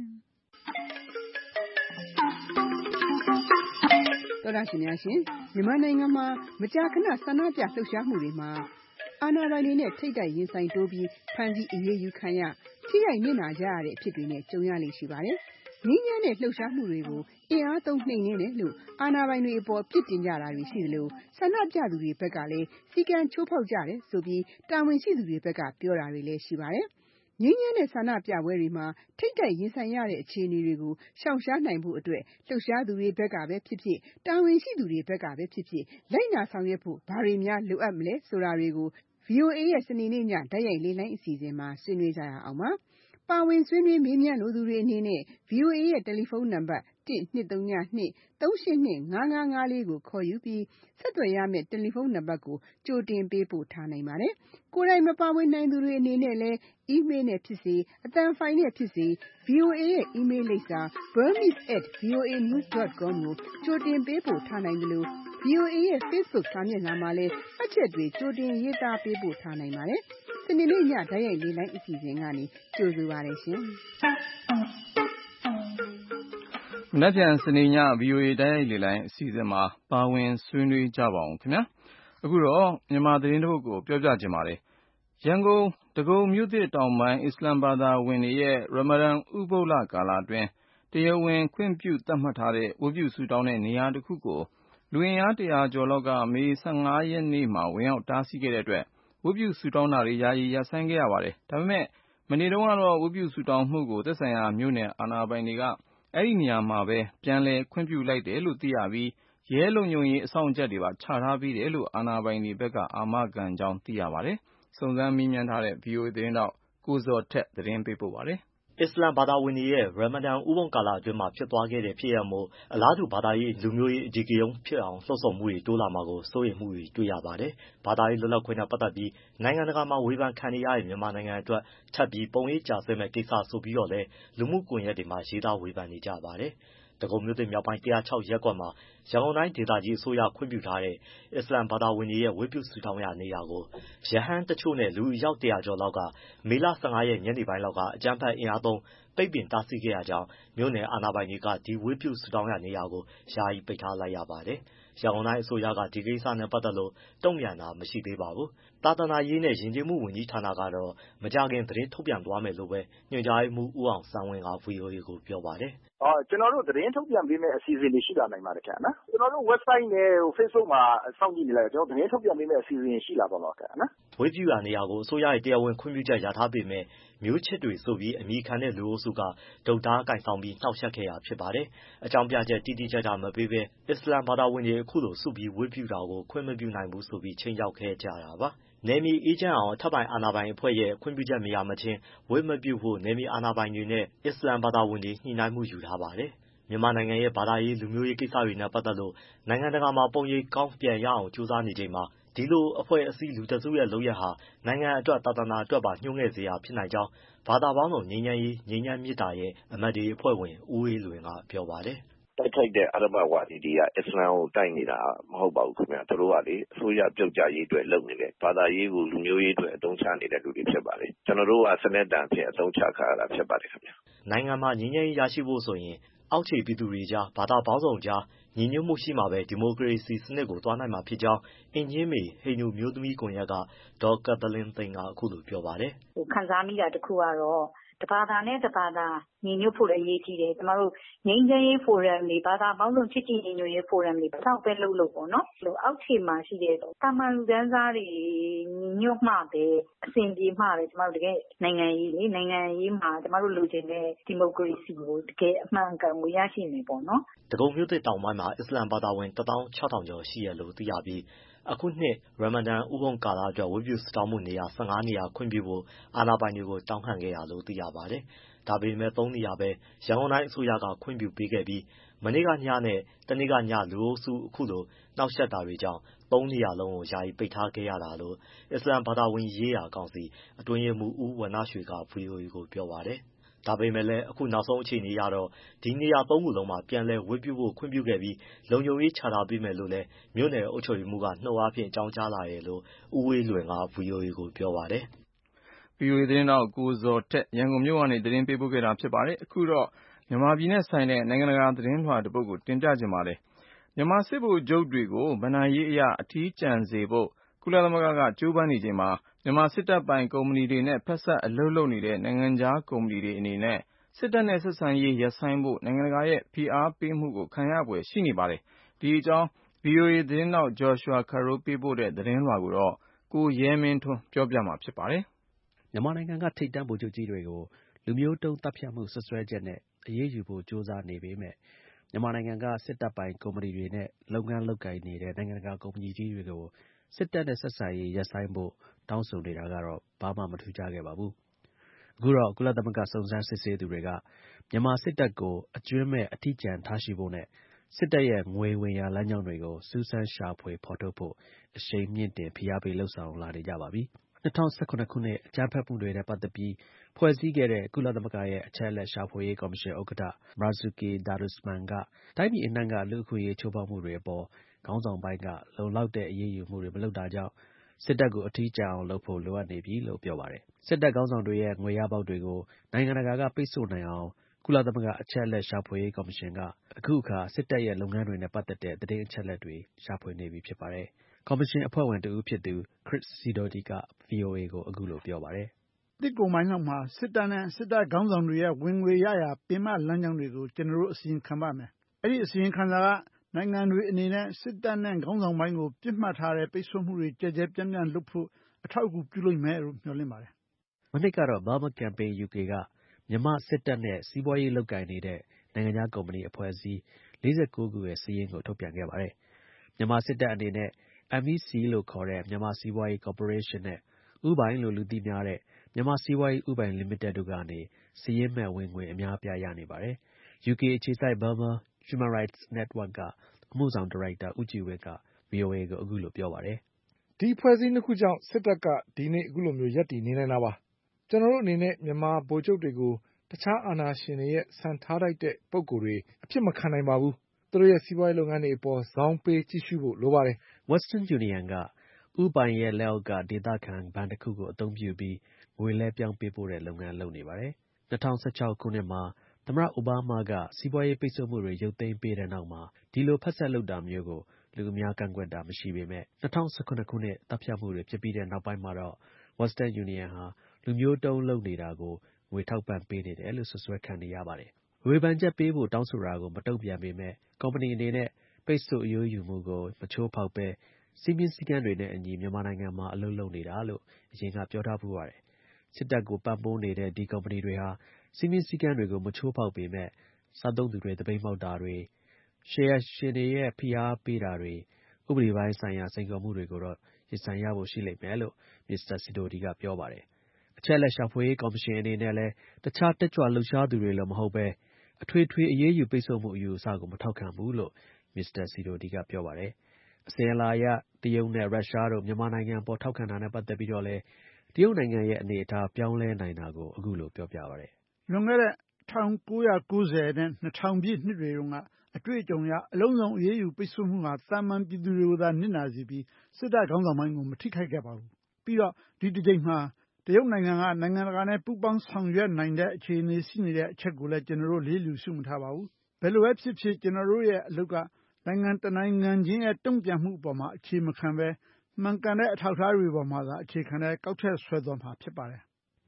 တော်ရရှင်များရှင်မြန်မာနိုင်ငံမှာမကြာခဏဆန္ဒပြလှုပ်ရှားမှုတွေမှာအာဏာပိုင်တွေနဲ့ထိတ်တိုက်ရင်ဆိုင်တိုးပြီးဖမ်းဆီးအရေးယူခံရထိရိုက်နစ်နာကြရတဲ့အဖြစ်တွေနဲ့ကြုံရလေရှိပါတယ်။ငြိမ်းချမ်းတဲ့လှုပ်ရှားမှုတွေကိုအင်အားသုံးနှိမ်နင်းတယ်လို့အာဏာပိုင်တွေအပေါ်ပြစ်တင်ကြတာတွေရှိတယ်လို့ဆန္ဒပြသူတွေဘက်ကလည်းစီကံချိုးဖောက်ကြတယ်ဆိုပြီးတာဝန်ရှိသူတွေဘက်ကပြောတာတွေလည်းရှိပါတယ်။ငြိမ်းချမ်းတဲ့ဆန္ဒပြပွဲတွေမှာထိတ်တိုက်ရင်ဆိုင်ရတဲ့အခြေအနေတွေကိုရှောင်ရှားနိုင်ဖို့အတွက်လှုပ်ရှားသူတွေဘက်ကပဲဖြစ်ဖြစ်တာဝန်ရှိသူတွေဘက်ကပဲဖြစ်ဖြစ်လိုက်နာဆောင်ရွက်ဖို့ဘာတွေများလိုအပ်မလဲဆိုတာတွေကို V O A ရဲ့စနေနေ့ညတိုက်ရိုက်လေ့လာအစီအစဉ်မှာဆွေးနွေးကြရအောင်ပါ။ပါဝင်ဆွေးနွေးမေးမြန်းလိုသူတွေအနေနဲ့ V O A ရဲ့တယ်လီဖုန်းနံပါတ်one two three two three eight two five five fourကိုခေါ်ယူပြီးဆက်သွယ်ရမယ့်တယ်လီဖုန်းနံပါတ်ကိုကြိုတင်ပေးပို့ထားနိုင်ပါတယ်။ကိုယ်တိုင်မပါဝင်နိုင်သူတွေအနေနဲ့လည်း email နဲ့ဖြစ်စေအသံဖိုင်နဲ့ဖြစ်စေ V O A ရဲ့ email လိပ်စာ burmese at voa news dot com ကိုကြိုတင်ပေးပို့ထားနိုင်တယ်လို့ V O A ရဲ့ Facebook စာမျက်နှာမှာလည်းမှတ်ချက်တွေကြိုတင်ရေးသားပေးပို့ထားနိုင်ပါတယ်။စနေနေ့ညတိုက်ရိုက်လေ့လာအစီအစဉ်ကနေကြိုဆိုပါရရှင်။မနက်ဖြန်စနေည V O A တိုက်ရိုက်လေ့လာအစီအစဉ်မှာပါဝင်ဆွေးနွေးကြပါအောင်ခင်ဗျာ။အခုတော့မြန်မာသတင်းတစ်ပုဒ်ကိုပြောပြချင်ပါတယ်။ရန်ကုန်ဒဂုံမြို့သစ်တောင်ပိုင်းအစ္စလာမ်ဘာသာဝင်တွေရဲ့ရမဒန်ဥပုသ်လကာလအတွင်းတရားဝင်ခွင့်ပြုသတ်မှတ်ထားတဲ့ဝတ်ပြုဆုတောင်းတဲ့နေရာတစ်ခုကိုလူအင်အားတရာကျော်လောက်ကမေလone fiveရက်နေ့မှာဝင်ရောက်တားဆီးခဲ့တဲ့အတွက်ဝတ်ပြုဆုတောင်းတာတွေယာယီရပ်ဆိုင်းခဲ့ရပါတယ်။ဒါပေမဲ့မနေ့တုန်းကတော့ဝတ်ပြုဆုတောင်းမှုကိုသက်ဆိုင်ရာမြို့နယ်အာဏာပိုင်တွေကအဲ့ဒီနေရာမှာပဲပြန်လည်ခွင့်ပြုလိုက်တယ်လို့သိရပြီးရဲလုံခြုံရေးအစောင့်အကြပ်တွေပါချထားပေးတယ်လို့အာဏာပိုင်တွေဘက်ကအာမခံကြောင်းသိရပါတယ်။စုံစမ်းမေးမြန်းထားတဲ့ V O A သတင်းတောက်ကိုဇော်ထက်သတင်းပေးပို့ပါတယ်အစ္စလာမ်ဘာသာဝင်တွေရဲ့ရမဒန်ဥပုသ်ကာလအတွင်းမှာဖြစ်သွားခဲ့တဲ့ဖြစ်ရပ်မို့အလားတူဘာသာရေးလူမျိုးရေးအဓိကရုဏ်းဖြစ်အောင်လှုံ့ဆော်မှုတွေတိုးလာမှာကိုစိုးရိမ်မှုတွေတွေ့ရပါတယ်။ဘာသာရေးလွတ်လပ်ခွင့်နဲ့ပတ်သက်ပြီးနိုင်ငံတကာမှာဝေဖန်ခံနေရတဲ့မြန်မာနိုင်ငံအတွက်ထပ်ပြီးပုံရိပ်ကျဆင်းမဲ့ကိစ္စဆိုပြီးတော့လည်းလူမှုကွန်ရက်တွေမှာရေးသားဝေဖန်နေကြပါတယ်။ဒဂုံမြို့သစ်မြောက်ပိုင်းone oh sixရပ်ကွက်မှာရန်ကုန်တိုင်းဒေသကြီးအစိုးရခွင့်ပြုထားတဲ့အစ္စလာမ်ဘာသာဝင်တွေရဲ့ဝတ်ပြုဆုတောင်းရာနေရာကိုရဟန်းတချို့နဲ့လူအယောက်တရာကျော်လောက်ကမေလone fiveရက်ညနေပိုင်းလောက်ကအကြမ်းဖက်အင်အားသုံးပိတ်ပင်တားဆီးခဲ့ရကြောင်းမြို့နယ်အာဏာပိုင်တွေကဒီဝတ်ပြုဆုတောင်းရာနေရာကိုယာယီပိတ်ထားလိုက်ရပါတယ်။ရန်ကုန်တိုင်းအစိုးရကဒီကိစ္စနဲ့ပတ်သက်လို့တုံ့ပြန်တာမရှိသေးပါဘူး။သာသနာရေးနဲ့ယဉ်ကျေးမှုဝန်ကြီးဌာနကတော့မကြာခင်သတင်းထုတ်ပြန်သွားမယ်လို့ပဲညွှန်ကြားရေးမှူးဦးအောင်ဆန်းဝင်းက V O A ကိုပြောပါတယ်။အော်ကျွန်တော်တို့သတင်းထုတ်ပြန်ပေးမယ့်အစီအစဉ်တွေရှိလာနိုင်ပါတယ်ခင်ဗျာနော်။ကျွန်တော်တို့ website နဲ့ Facebook မှာစောင့်ကြည့်နေလိုက်ကျွန်တော်သတင်းထုတ်ပြန်ပေးမယ့်အစီအစဉ်ရှိလာပါတော့ခင်ဗျာနော်။ဝတ်ပြုရာနေရာကိုအစိုးရရဲ့တရားဝင်ခွင့်ပြုချက်ရထားပေမဲ့မျိုးချစ်တွေဆိုပြီးအမည်ခံတဲ့လူအုပ်စုကဒုတ်သားကင်ဆောင်ပြီးနှောက်ယှက်ခဲ့တာဖြစ်ပါတယ်။အကြောင်းပြချက်တိတိကျကျမပေးဘဲအစ္စလာမ်ဘာသာဝင်တွေအခုလိုစုပြီးဝတ်ပြုတာကိုခွင့်မပြုနိုင်ဘူးဆိုပြီးချိန်ချောက်ခဲ့ကြတာပါ။နယ်မြေအေးချမ်းအောင်အထက်ပိုင်းအာဏာပိုင်အဖွဲ့ရဲ့ခွင့်ပြုချက်မရမချင်းဝတ်မပြုဖို့နယ်မြေအာဏာပိုင်တွေနဲ့အစ္စလာမ်ဘာသာဝင်တွေညှိနှိုင်းမှုယူထားပါတယ်။မြန်မာနိုင်ငံရဲ့ဘာသာရေးလူမျိုးရေးကိစ္စတွေနဲ့ပတ်သက်လို့နိုင်ငံတကာမှာပုံရိပ်ကောင်းပြန်ရအောင်ကြိုးစားနေချိန်မှာဒီလိုအဖွဲ့အစည်းလူတစုရဲ့လုပ်ရက်ဟာနိုင်ငံအတွက်သာသနာအတွက်ပါညှိုးငယ်စရာဖြစ်နိုင်ကြောင်းဘာသာပေါင်းစုံငြိမ်းချမ်းရေးငြိမ်းချမ်းမေတ္တာရဲ့အမတ်တွေအဖွဲ့ဝင်ဦးအေးလွင်ကပြောပါတယ်။တိုက်ခိုက်တဲ့အရမဝါဒီတွေကအစ္စလာမ်ကိုတိုက်နေတာမဟုတ်ပါဘူးခင်ဗျာ။သူတို့ကလေအစိုးရပြုတ်ကြရေးအတွက်လုပ်နေတယ်။ဘာသာရေးကိုလူမျိုးရေးအတွက်အသုံးချနေတဲ့လူတွေဖြစ်ပါလေ။ကျွန်တော်တို့ကစနစ်တန်ဖြစ်အသုံးချခါရတာဖြစ်ပါတယ်ခင်ဗျာ။နိုင်ငံမှာငြိမ်းချမ်းရေးရရှိဖို့ဆိုရင်အောက်ခြေပြည်သူတွေကြားဘာသာပေါင်းစုံကြားညီညွတ်မှုရှိမှာပဲဒီမိုကရေစီစနစ်ကိုသွားနိုင်မှာဖြစ်ကြောင်းအင်ဂျင်မေဟိန္ဒူမျိုးသမီးကွန်ရက်ကဒေါ်ကက်သလင်းသိန်းကအခုလိုပြောပါတယ်။ခံစားမိတာတစ်ခုကတော့တဘာသာနဲ့တဘာသာညီညွတ်ဖို့လည်းအရေးကြီးတယ်ကျမတို့ငြိမ်းချမ်းရေးဖိုရမ်တွေဘာသာပေါင်းစုံချစ်ကြည်ညီညွတ်ရေးဖိုရမ်တွေဘာတော့ပဲလုပ်လို့ပေါ့နော်အောက်ခြေမှာရှိတဲ့တာမန်လူတန်းစားတွေညီညွတ်မှပဲအဆင်ပြေမှပဲကျမတို့တကယ်နိုင်ငံရေးလေနိုင်ငံရေးမှာကျမတို့လိုချင်တဲ့ဒီမိုကရေစီကိုတကယ်အမှန်ကန်ကိုရရှိနေပေါ့နော်ဒဂုံမြို့သစ်တောင်ပိုင်းမှာအစ္စလာမ်ဘာသာဝင်တစ်သောင်းခြောက်ထောင်ကျော်ရှိရလို့သိရပြီးအခုနှစ်ရမဒန်ဥပုံကာလအတွက်ဝတ်ပြုဆုတောင်းမှုနေရာ၁၅နေရာခွင့်ပြုဖို့အာဏာပိုင်တွေကိုတောင်းခံခဲ့ရလို့သိရပါတယ်။ဒါပေမဲ့သုံးနေရာပဲရန်ကုန်တိုင်းအစိုးရကခွင့်ပြုပေးခဲ့ပြီးမနေ့ကညနဲ့တနေ့ကညလူအုပ်စုအခုလိုနှောက်ယှက်တာတွေကြောင့်သုံးနေရာလုံးကိုယာယီပိတ်ထားခဲ့ရတာလို့အစ္စလာမ်ဘာသာဝင်ရေးရာကောင်စီအတွင်းရေးမှူးဦးဝဏ္ဏရွှေက ဗွီအိုအေကိုပြောပါတယ်။ဒါပေမဲ့လည်းအခုနောက်ဆုံးအခြေအနေရတော့ဒီနေရာသုံးခုလုံးမှာပြန်လည်ဝတ်ပြုဖို့ခွင့်ပြုခဲ့ပြီးလုံခြုံရေးချထားပေးမယ်လို့လည်းမြို့နယ်အုပ်ချုပ်ရေးမှူးကနှုတ်အားဖြင့်အကြောင်းကြားလာတယ်လို့ဦးဝေးလွင်က ဗွီအိုအေကိုပြောပါတယ်။ ဗွီအိုအေသတင်းတောက်ကိုဇော်ထက်ရန်ကုန်မြို့ကနေသတင်းပေးပို့ခဲ့တာဖြစ်ပါတယ်။အခုတော့မြန်မာပြည်နဲ့ဆိုင်တဲ့နိုင်ငံတကာသတင်းလွှာတစ်ပုဒ်ကိုတင်ပြချင်ပါတယ်။မြန်မာစစ်ဗိုလ်ချုပ်တွေကိုဘဏ္ဍာရေးအရအထီးကျန်စေဖို့ကုလသမဂ္ဂကကြိုးပမ်းနေချိန်မှာမြန်မာစစ်တပ်ပိုင်ကုမ္ပဏီတွေနဲ့ဖက်စပ်အလုပ်လုပ်နေတဲ့နိုင်ငံခြားကုမ္ပဏီတွေအနေနဲ့စစ်တပ်နဲ့ဆက်ဆံရေးရပ်ဆိုင်းဖို့နိုင်ငံတကာရဲ့ဖိအားပေးမှုကိုခံရဖွယ်ရှိနေပါတယ်။ဒီအကြောင်း ဗွီအိုအေသတင်းထောက် Joshua Carroll ပေးပို့တဲ့သတင်းလွှာကိုတော့ကိုရဲမင်းထွန်းပြောပြမှာဖြစ်ပါတယ်။မြန်မာနိုင်ငံကထိပ်တန်းဗိုလ်ချုပ်ကြီးတွေကိုလူမျိုးတုံးသတ်ဖြတ်မှုစွပ်စွဲချက်နဲ့အရေးယူဖို့ကြိုးစားနေပေမဲ့မြန်မာနိုင်ငံကစစ်တပ်ပိုင်ကုမ္ပဏီတွေနဲ့လုပ်ငန်းလုပ်ကိုင်နေတဲ့နိုင်ငံတကာကုမ္ပဏီကြီးတွေကိုစစ်တပ်နဲ့ဆက်ဆံရေးရပ်ဆိုင်းဖို့တောင်းဆိုနေတာကတော့ဘာမှမထူးခြားခဲ့ပါဘူး။အခုတော့ကုလသမဂ္ဂစုံစမ်းစစ်ဆေးသူတွေကမြန်မာစစ်တပ်ကိုအကြွင်းမဲ့အထီးကျန်ထားရှိဖို့နဲ့စစ်တပ်ရဲ့ငွေဝင်ရာလမ်းကြောင်းတွေကိုစူးစမ်းရှာဖွေဖော်ထုတ်ဖို့အရှိန်မြင့်တင်ဖိအားပေးလုပ်ဆောင်လာနေကြပါပြီ။၂၀၁၇ခုနှစ်အကြမ်းဖက်မှုတွေနဲ့ပတ်သက်ပြီးဖွဲ့စည်းခဲ့တဲ့ကုလသမဂ္ဂရဲ့အချက်အလက်ရှာဖွေရေးကော်မရှင်ဥက္ကဋ္ဌ Marzuki Darusman ကတိုင်းပြည်အနှံ့ကလူ့အခွင့်အရေးချိုးဖောက်မှုတွေအပေါ်ခေါင်းဆောင်ပိုင်းကလုံလောက်တဲ့အရေးယူမှုတွေမလုပ်တာကြောင့်စစ်တပ်ကိုအထီးကျန်အောင်လုပ်ဖို့လိုအပ်နေပြီလို့ပြောပါတယ်။စစ်တပ်ခေါင်းဆောင်တွေရဲ့ငွေရပေါက်တွေကိုနိုင်ငံတကာကပိတ်ဆို့နိုင်အောင်ကုလသမဂ္ဂအချက်အလက်ရှာဖွေရေးကော်မရှင်ကအခုအခါစစ်တပ်ရဲ့လုပ်ငန်းတွေနဲ့ပတ်သက်တဲ့သတင်းအချက်အလက်တွေရှာဖွေနေပြီဖြစ်ပါတယ်။ကော်မရှင်အဖွဲ့ဝင်တစ်ဦးဖြစ်သူ Chris Sidoti က ဗွီအိုအေကိုအခုလိုပြောပါတယ်။“နှစ်ကုန်ပိုင်းလောက်မှာစစ်တပ်နဲ့စစ်တပ်ခေါင်းဆောင်တွေရဲ့ဝင်ငွေရရာပင်မလမ်းကြောင်းတွေကိုကျနော်တို့အစီရင်ခံပါမယ်။အဲဒီအစီရင်ခံစာကနိုင်ငံတွေအနေနဲ့စစ်တပ်နဲ့ခေါင်းဆောင်ပိုင်းကိုပစ်မှတ်ထားတဲ့ပိတ်ဆို့မှုတွေကျယ်ကျယ်ပြန့်ပြန့်လုပ်ဖို့အထောက်အကူပြုလိမ့်မယ်လို့မျှော်လင့်ပါတယ်။ ”မနှစ်ကတော့ Burma Campaign ယူကေ ကမြန်မာစစ်တပ်နဲ့စီးပွားရေးလုပ်ကိုင်နေတဲ့နိုင်ငံခြားကုမ္ပဏီအဖွဲ့အစည်းလေးဆယ့်ကိုးခုရဲ့စာရင်းကိုထုတ်ပြန်ခဲ့ပါတယ်။မြန်မာစစ်တပ်အနေနဲ့ အမ် အီ စီ လို့ခေါ်တဲ့ မြန်မာစီးပွားရေးကော်ပိုရေးရှင်းနဲ့ ဦးပိုင်လို့လူသိများတဲ့မြန်မာစီးပွားရေးဦးပိုင်လိမိတက်တို့ကနေစာရင်းမဲ့ဝင်ငွေအများအပြားရနေပါတယ်။ ယူကေအခြေစိုက် Burma Human Rights Network ကအမှုဆောင်ဒါရိုက်တာဦးကြည်ဝင်းက ဗွီအိုအေကိုအခုလိုပြောပါတယ်။“ဒီအဖွဲ့အစည်းနှစ်ခုကြောင့်စစ်တပ်ကဒီနေ့အခုလိုမျိုးရပ်တည်နေနိုင်တာပါ။ကျနော်တို့အနေနဲ့မြန်မာဗိုလ်ချုပ်တွေကိုတခြားအာဏာရှင်တွေရဲ့စံထားထိုက်တဲ့ပုဂ္ဂိုလ်တွေအဖြစ်မခံနိုင်ပါဘူး။သူတို့ရဲ့စီးပွားရေးလုပ်ငန်းတွေအပေါ်ဇောင်းပေးကြည့်ရှုဖို့လိုပါတယ်။ Western Union ကဦးပိုင်ရဲ့လက်အောက်ကဒေသခံဘဏ်တစ်ခုကိုအသုံးပြုပြီးငွေလွှဲပြောင်းပေးပို့တဲ့လုပ်ငန်းလုပ်နေပါတယ်။၂၀၁၆ခုနှစ်မှာသမ္မတအိုဘားမားကစီးပွားရေးပိတ်ဆို့မှုတွေရုပ်သိမ်းပေးတဲ့နောက်မှာဒီလိုဖက်စပ်လုပ်တာမျိုးကိုလူအများကန့်ကွက်တာမရှိပေမဲ့၂၀၁၇ခုနှစ်သတ်ဖြတ်မှုတွေဖြစ်ပြီးတဲ့နောက်ပိုင်းမှာတော့ Western Union ဟာလူမျိုးတုံးလုပ်နေတာကိုငွေထောက်ပံ့ပေးနေတယ်လို့စွပ်စွဲခံနေရပါတယ်။ဝေဖန်ချက်ပေးဖို့တောင်းဆိုတာကိုမတုံ့ပြန်ပေမဲ့ကုမ္ပဏီအနေနဲ့ပိတ်ဆို့အရေးယူမှုကိုမချိုးဖောက်ဘဲစည်းမျဉ်းစည်းကမ်းတွေနဲ့အညီမြန်မာနိုင်ငံမှာအလုပ်လုပ်နေတာလို့အရင်ကပြောထားဖူးပါတယ်။စစ်တပ်ကိုပံ့ပိုးနေတဲ့ဒီကုမ္ပဏီတွေဟာစည်းမျဉ်းစည်းကမ်းတွေကိုမချိုးဖောက်ပေမဲ့စားသုံးသူတွေသပိတ်မှောက်တာတွေရှယ်ယာရှင်တွေရဲ့ဖိအားပေးတာတွေဥပဒေပိုင်းဆိုင်ရာစိန်ခေါ်မှုတွေကိုတော့ရင်ဆိုင်ရဖို့ရှိလိမ့်မယ်လို့မစ္စတာစီဒိုတီကပြောပါတယ်။အချက်အလက်ရှာဖွေရေးကော်မရှင်အနေနဲ့လည်းတခြားတက်ကြွလှုပ်ရှားသူတွေလိုမဟုတ်ဘဲအထွေထွေအရေးယူပိတ်ဆို့မှုအယူအဆကိုမထောက်ခံဘူးလို့မစ္စတာစီဒိုတီကပြောပါတယ်။အစဉ်အလာအရတရုတ်နဲ့ရုရှားတို့မြန်မာနိုင်ငံအပေါ်ထောက်ခံတာနဲ့ပတ်သက်ပြီးတော့လည်းတရုတ်နိုင်ငံရဲ့အနေအထားပြောင်းလဲနိုင်တာကိုအခုလိုပြောပြပါတယ်။“လွန်ခဲ့တဲ့၁၉၉၀နဲ့၂၀၀၀ပြည့်နှစ်တွေတုန်းကအတွေ့အကြုံအရအလုံးစုံအရေးယူပိတ်ဆို့မှုဟာသာမန်ပြည်သူတွေကိုသာနစ်နာစေပြီးစစ်တပ်ခေါင်းဆောင်ပိုင်းကိုမထိခိုက်ခဲ့ပါဘူး။ပြီးတော့ဒီတစ်ကြိမ်မှာတရုတ်နိုင်ငံကနိုင်ငံတကာနဲ့ပူးပေါင်းဆောင်ရွက်နိုင်တဲ့အခြေအနေရှိနေတဲ့အချက်ကိုလည်းကျနော်တို့လျစ်လျူရှုမထားပါဘူး။ဘယ်လိုပဲဖြစ်ဖြစ်ကျနော်တို့ရဲ့အလုပ်ကနိုင်ငံတစ်နိုင်ငံချင်းရဲ့တုံ့ပြန်မှုအပေါ်မှာအခြေမခံဘဲမှန်ကန်တဲ့အထောက်အထားတွေပေါ်မှာသာအခြေခံတဲ့ကောက်ချက်ဆွဲသွားမှာဖြစ်ပါတယ်။မ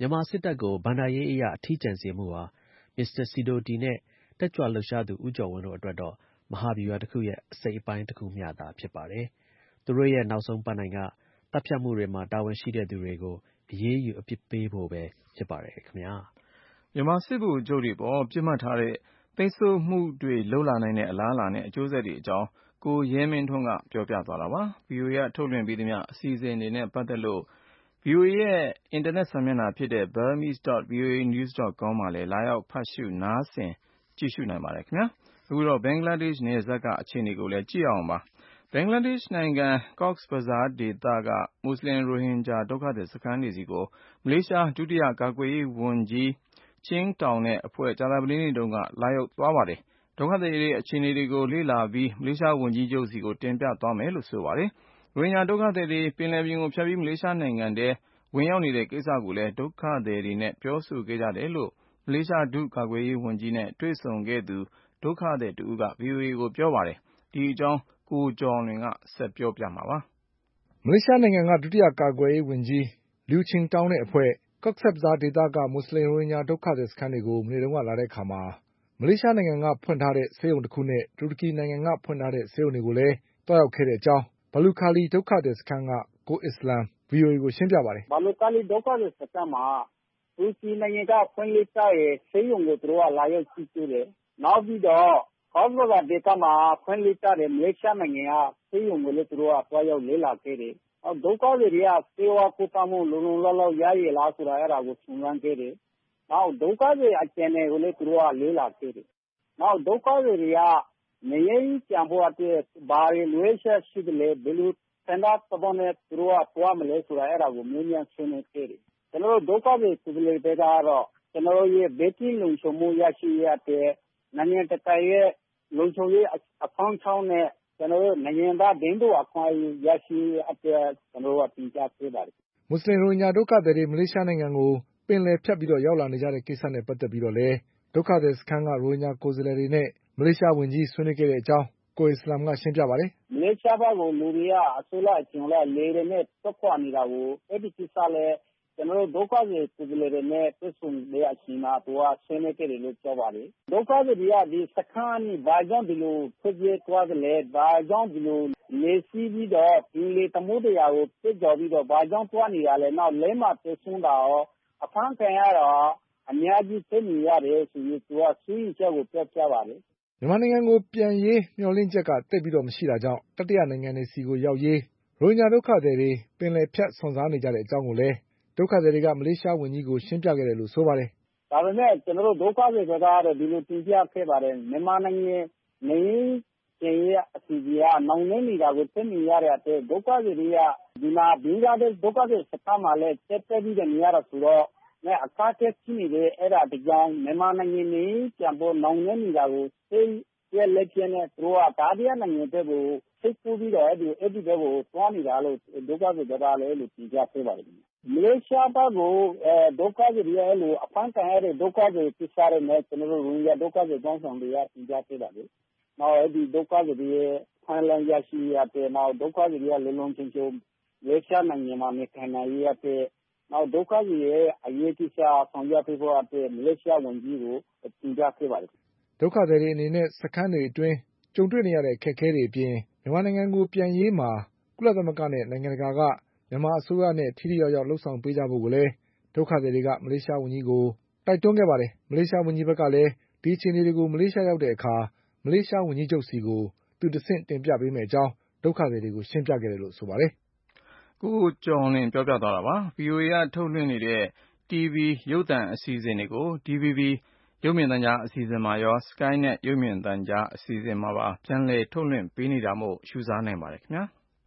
မြန်မာစစ်တပ်ကိုဘဏ္ဍာရေးအရအထီးကျန်စေမှုဟာမစ္စတာစီဒိုတီနဲ့တက်ကြွလှုပ်ရှားသူဦးကျော်ဝင်းတို့အတွက်တော့မဟာဗျူဟာတစ်ခုရဲ့အစိတ်အပိုင်းတစ်ခုမျှသာဖြစ်ပါတယ်။သူတို့ရဲ့နောက်ဆုံးပန်းတိုင်ကတပ်ဖြတ်မှုတွေမှာတာဝန်ရှိတဲ့သူတွေကိုအရေးယူအပြစ်ပေးဖို့ပဲဖြစ်ပါတယ်ခင်ဗျာ။မြန်မာစစ်ဗိုလ်ချုပ်တွေပေါ်ပြစ်မှတ်ထားတဲ့ပိတ်ဆို့မှုတွေလုပ်လာနိုင်တဲ့အလားအလာနဲ့အကျိုးဆက်တွေအကြောင်းကိုရဲမင်းထွန်းကပြောပြသွားတာပါ။ ဗွီအိုအေကထုတ်လွှင့်ပေးသမျှအစီအစဉ်တွေနဲ့ပတ်သက်လို့ ဗွီအိုအေရဲ့အင်တာနက်စာမျက်နှာဖြစ်တဲ့ burmese dot v o a news dot com မှာလည်းလာရောက်ဖတ်ရှုနားဆင်ကြည့်ရှုနိုင်ပါတယ်ခင်ဗျာ။အခုတော့ဘင်္ဂလားဒေ့ရှ်နယ်စပ်ကအခြေအနေကိုလည်းကြည့်အောင်ပါ။ဘင်္ဂလားဒေ့ရှ်နိုင်ငံ Cox's Bazar ဒေသကမွတ်စလင်ရိုဟင်ဂျာဒုက္ခသည်စခန်းတွေစီကိုမလေးရှားဒုတိယကာကွယ်ရေးဝန်ကြီး Ching Tao နဲ့အဖွဲ့ကြာသပတေးနေ့တုန်းကလာရောက်သွားပါတယ်။ဒုက္ခသည်တွေအခြေအနေတွေကိုလေ့လာပြီးမလေးရှားဝန်ကြီးချုပ်စီကိုတင်ပြသွားမယ်လို့ဆိုပါတယ်။ရိုဟင်ဂျာဒုက္ခသည်တွေပင်လယ်ပြင်ကိုဖြတ်ပြီးမလေးရှားနိုင်ငံထဲဝင်ရောက်နေတဲ့ကိစ္စကိုလည်းဒုက္ခသည်တွေနဲ့ပြောဆိုခဲ့ကြတယ်လို့မလေးရှားဒုကာကွယ်ရေးဝန်ကြီးနဲ့တွေ့ဆုံခဲ့သူဒုက္ခသည်တဦးက ဗွီအိုအေကိုပြောပါတယ်။ဒီအကြောင်းကိုကျော်လွင်ကဆက်ပြောပြမှာပါ။မလေးရှားနိုင်ငံကဒုတိယကာကွယ်ရေးဝန်ကြီး Liu Ching Tao နဲ့အဖွဲ့ Cox's Bazar ဒေသကမွတ်စလင်ရိုဟင်ဂျာဒုက္ခသည်စခန်းတွေကိုမနေ့တုန်းကလာတဲ့အခါမှာမလေးရှားနိုင်ငံကဖွင့်ထားတဲ့ဆေးရုံတစ်ခုနဲ့တူရကီနိုင်ငံကဖွင့်ထားတဲ့ဆေးရုံတွေကိုလည်းတွားရောက်ခဲ့တဲ့အကြောင်းဘာလူခါလီဒုက္ခသည်စခန်းကကိုအစ္စလမ် ဗွီအိုအေကိုရှင်းပြပါတယ်။ဘာလူခါလီဒုက္ခသည်စခန်းမှာတူရကီနိုင်ငံကဖွင့်လှစ်ထားတဲ့ဆေးရုံကိုသူတို့ကလာရောက်ကြည့်ရှုတယ်။နောက်ပြီးတော့ Cox's Bazar ဒေသမှာဖွင့်လှစ်ထားတဲ့မလေးရှားနိုင်ငံကဆေးရုံကိုလည်းသူတို့ကတွားရောက်လေ့လာခဲ့တယ်။ဒုက္ခသည်တွေကဆေးဝါးကုသမှုလုံလုံလောက်လောက်ရရလားဆိုတာအဲ့ဒါကိုစုံစမ်းခဲ့တယ်။နောက်ဒုက္ခသည်အခြေအနေကိုလည်းသူတို့ကလေ့လာခဲ့တယ်။နောက်ဒုက္ခသည်တွေကနေရင်ကြံဖို့အတွက်ဘာတွေလွဲချက်ရှိတယ်လဲဘယ်လိုဆန္ဒသဘောနဲ့သူတို့ကတွားမလဲဆိုတာအဲ့ဒါကိုမြင်မြန်ဆွေးနွေးခဲ့တယ်။ကျွန်တော်တို့ဒုက္ခသည်ပြည်သူတွေကတော့ကျွန်တော်ရဲ့ဘေးကင်းလုံခြုံမှုရရှိရတဲ့နိုင်ငံတကာရဲ့လုံခြုံရေးအဖောင်းချောင်းနဲ့ကျွန်တော်တို့နိုင်ငံသားဒင်းတို့အခွင့်အရေးရရှိအပ်တဲ့ကျွန်တော်တို့ကတင်ပြပေးပါတယ်။မွတ်စလင်ရိုဟင်ဂျာဒုက္ခသည်တွေမလေးရှားနိုင်ငံကိုပင်လယ်ဖြတ်ပြီးတော့ရောက်လာနေကြတဲ့ကိစ္စနဲ့ပတ်သက်ပြီးတော့လည်းဒုက္ခသည်စခန်းကရိုဟင်ဂျာကိုယ်စားလှယ်တွေနဲ့မလေးရှားဝန်ကြီးဆွေးနွေးခဲ့တဲ့အကြောင်းကိုအစ္စလမ်ကရှင်းပြပါတယ်။မလေးရှားဘက်ကိုလူတွေကအစိုးရအကျဉ်းလိုက်လေတွေနဲ့တက်ခွာနေတာကိုအဲ့ဒီကိစ္စလည်းကျွန်တော်တို့ဒုက္ခသည်ကိုယ်စားလှယ်တွေနဲ့တွေ့ဆုံတဲ့အချိန်မှာသူကဆွေးနွေးခဲ့တယ်လို့ပြောပါတယ်။ဒုက္ခသည်တွေကဒီစခန်းนี่ဘာကြောင့်ဒီလိုဖြစ်ပြသွားတယ်လဲဘာကြောင့်ဒီလိုလေစီးပြီးတော့ဒီလေတမှုတရားကိုပြစ်ကြော်ပြီးတော့ဘာကြောင့်တွားနေရလဲနောက်လဲမှာပြဆုံးတာရောအဖမ်းခံရတော့အများကြီးသိနေရတယ်ဆိုပြီးသူကဆွေးနွေးချက်ကိုပြောပြပါတယ်မြန်မာနိုင်ငံကိုပြန်ရေးမျှော်လင့်ချက်ကတိတ်ပြီးတော့မရှိတာကြောင့်တတိယနိုင်ငံတွေစီကိုရောက်ရေးရိုဟင်ဂျာဒုက္ခသည်တွေပင်လယ်ဖြတ်ဆွန်စားနေကြတဲ့အကြောင်းကိုလည်းဒုက္ခသည်တွေကမလေးရှားဝန်ကြီးကိုရှင်းပြခဲ့တယ်လို့ဆိုပါတယ်။ဒါပေမဲ့ကျွန်တော်တို့ဒုက္ခသည်တွေကတော့ဒီလိုတင်ပြခဲ့ပါတယ်မြန်မာနိုင်ငံနေကျေးအစီအစဉ်ကနောင်နေနေတာကိုသိနေရတဲ့အတွက်ဒုက္ခသည်တွေကဒီမှာဘင်္ဂလားဒေ့ရှ်ဒုက္ခသည်စခန်းမှာလည်းတက်တက်ပြီးနေရတာဆိုတော့နဲ့အခါတက်ရှိနေတဲ့အဲ့ဒါတကြောင်မြန်မာနိုင်ငံနေပြန်ဖို့နောင်နေနေတာကိုသိရလက်ကျနဲ့သူကဒါတရားနိုင်ငံတွေကိုစိတ်ကူးပြီးတော့အဲ့ဒီအဲ့ဒီတွေကိုတွားနေတာလို့ဒုက္ခသည်တွေကလည်းလို့တင်ပြခဲ့ပါတယ်မလေးရှားဘက်ကိုအဲဒုက္ခသည်တွေအဲ့လိုအဖမ်းခံရတဲ့ဒုက္ခသည်ကိစ္စတွေနဲ့ကျွန်တော်တို့ရိုဟင်ဂျာဒုက္ခသည်ပေါင်းဆောင်တွေကတင်ပြခဲ့ပါတယ်နောက်အဲ့ဒီဒုက္ခသည်တွေဖမ်းလန်းရရှိရတဲ့နောက်ဒုက္ခသည်တွေကလုံလုံချုံချုံမလေးရှားနိုင်ငံမှာနေထိုင်နေရတဲ့နောက်ဒုက္ခသည်ရဲ့အရေးကိစ္စဆောင်ရွက်ပေးဖို့အတွက်မလေးရှားဝန်ကြီးကိုတင်ပြခဲ့ပါတယ်ဒုက္ခသည်တွေအနေနဲ့စခန်းတွေအတွင်းကြုံတွေ့နေရတဲ့အခက်အခဲတွေအပြင်မြန်မာနိုင်ငံကိုပြန်ရေးမှာကုလသမဂ္ဂနဲ့နိုင်ငံတကာကမြန်မာအစိုးရနဲ့ထိထိရောက်ရောက်လှုပ်ဆောင်ပေးကြဖို့ကိုလည်းဒုက္ခသည်တွေကမလေးရှားဝန်ကြီးကိုတိုက်တွန်းခဲ့ပါတယ်မလေးရှားဝန်ကြီးဘက်ကလည်းဒီအခြေအနေတွေကိုမလေးရှားရောက်တဲ့အခါမလေးရှားဝန်ကြီးချုပ်စီကိုသူတဆင့်တင်ပြပေးမယ်အကြောင်းဒုက္ခသည်တွေကိုရှင်းပြခဲ့တယ်လို့ဆိုပါတယ်ကိုကျော်လင်းပြောပြသွားတာပါ ဗွီအိုအေ ကထုတ်လွှင့်နေတဲ့ တီဗီရုပ်သံအစီအစဉ်တွေကို ဒီဗီဘီ ရုပ်မြင်သံကြားအစီအစဉ်မှာရော SkyNet ရုပ်မြင်သံကြားအစီအစဉ်မှာပါပြန်လည်ထုတ်လွှင့်ပေးနေတာမို့ရှုစားနိုင်ပါတယ်ခင်ဗျာ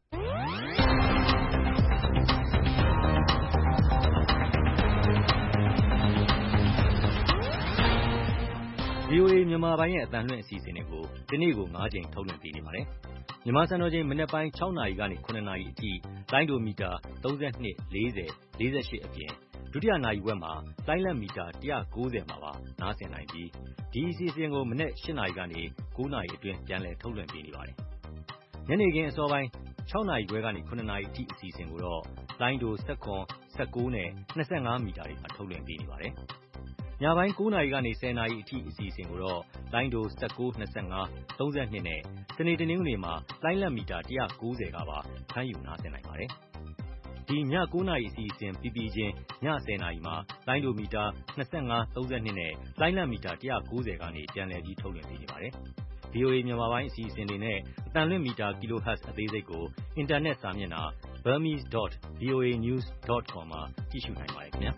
ဗွီအိုအေမြန်မာပိုင်းရဲ့အသံလွှင့်အစီအစဉ်တွေကိုဒီနေ့ကို၅ကြိမ်ထုတ်လွှင့်ပေးနေပါတယ်။မြန်မာစံတော်ချိန်မနက်ပိုင်း၆နာရီကနေ၇နာရီအထိလိုင်းဒိုမီတာ၃၂ ၄၀ ၄၈အပြင်ဒုတိယနာရီဝက်မှာလိုင်းလံမီတာ၁၉၀မှာပါနားဆင်နိုင်ပြီးဒီအစီအစဉ်ကိုမနက်၈နာရီကနေ၉နာရီအတွင်းပြန်လည်ထုတ်လွှင့်ပေးနေပါတယ်။ညနေခင်းအစောပိုင်း၆နာရီခွဲကနေ၇နာရီအထိအစီအစဉ်ကိုတော့လိုင်းဒို ၁၇, ၁၉ နဲ့ ၂၅ မီတာတွေမှာထုတ်လွှင့်ပေးနေပါတယ်။ညပိုင်း ၉ နာရီကနေ ၁၀ နာရီအထိအစီအစဉ်ကိုတော့လိုင်းဒို ၁၉, ၂၅, ၃၂ နဲ့စနေတနင်္ဂနွေမှာလိုင်းလတ်မီတာ ၁၉၀ ကပါဖမ်းယူနားဆင်နိုင်ပါတယ်။ဒီည ၉ နာရီအစီအစဉ်ပြီးပြီးချင်းည ၁၀ နာရီမှာလိုင်းဒိုမီတာ ၂၅, ၃၂ နဲ့လိုင်းလတ်မီတာ ၁၉၀ ကနေပြန်လည်ပြီးထုတ်လွှင့်ပေးနေပါတယ်။ ဗွီအိုအေ မြန်မာပိုင်းအစီအစဉ်တွေနဲ့အသံလွှင့်မီတာ Kilohertz အသေးစိတ်ကိုအင်တာနက်စာမျက်နှာ burmese dot voa news dot com မှာကြည့်ရှုနိုင်ပါတယ်ခင်ဗျာ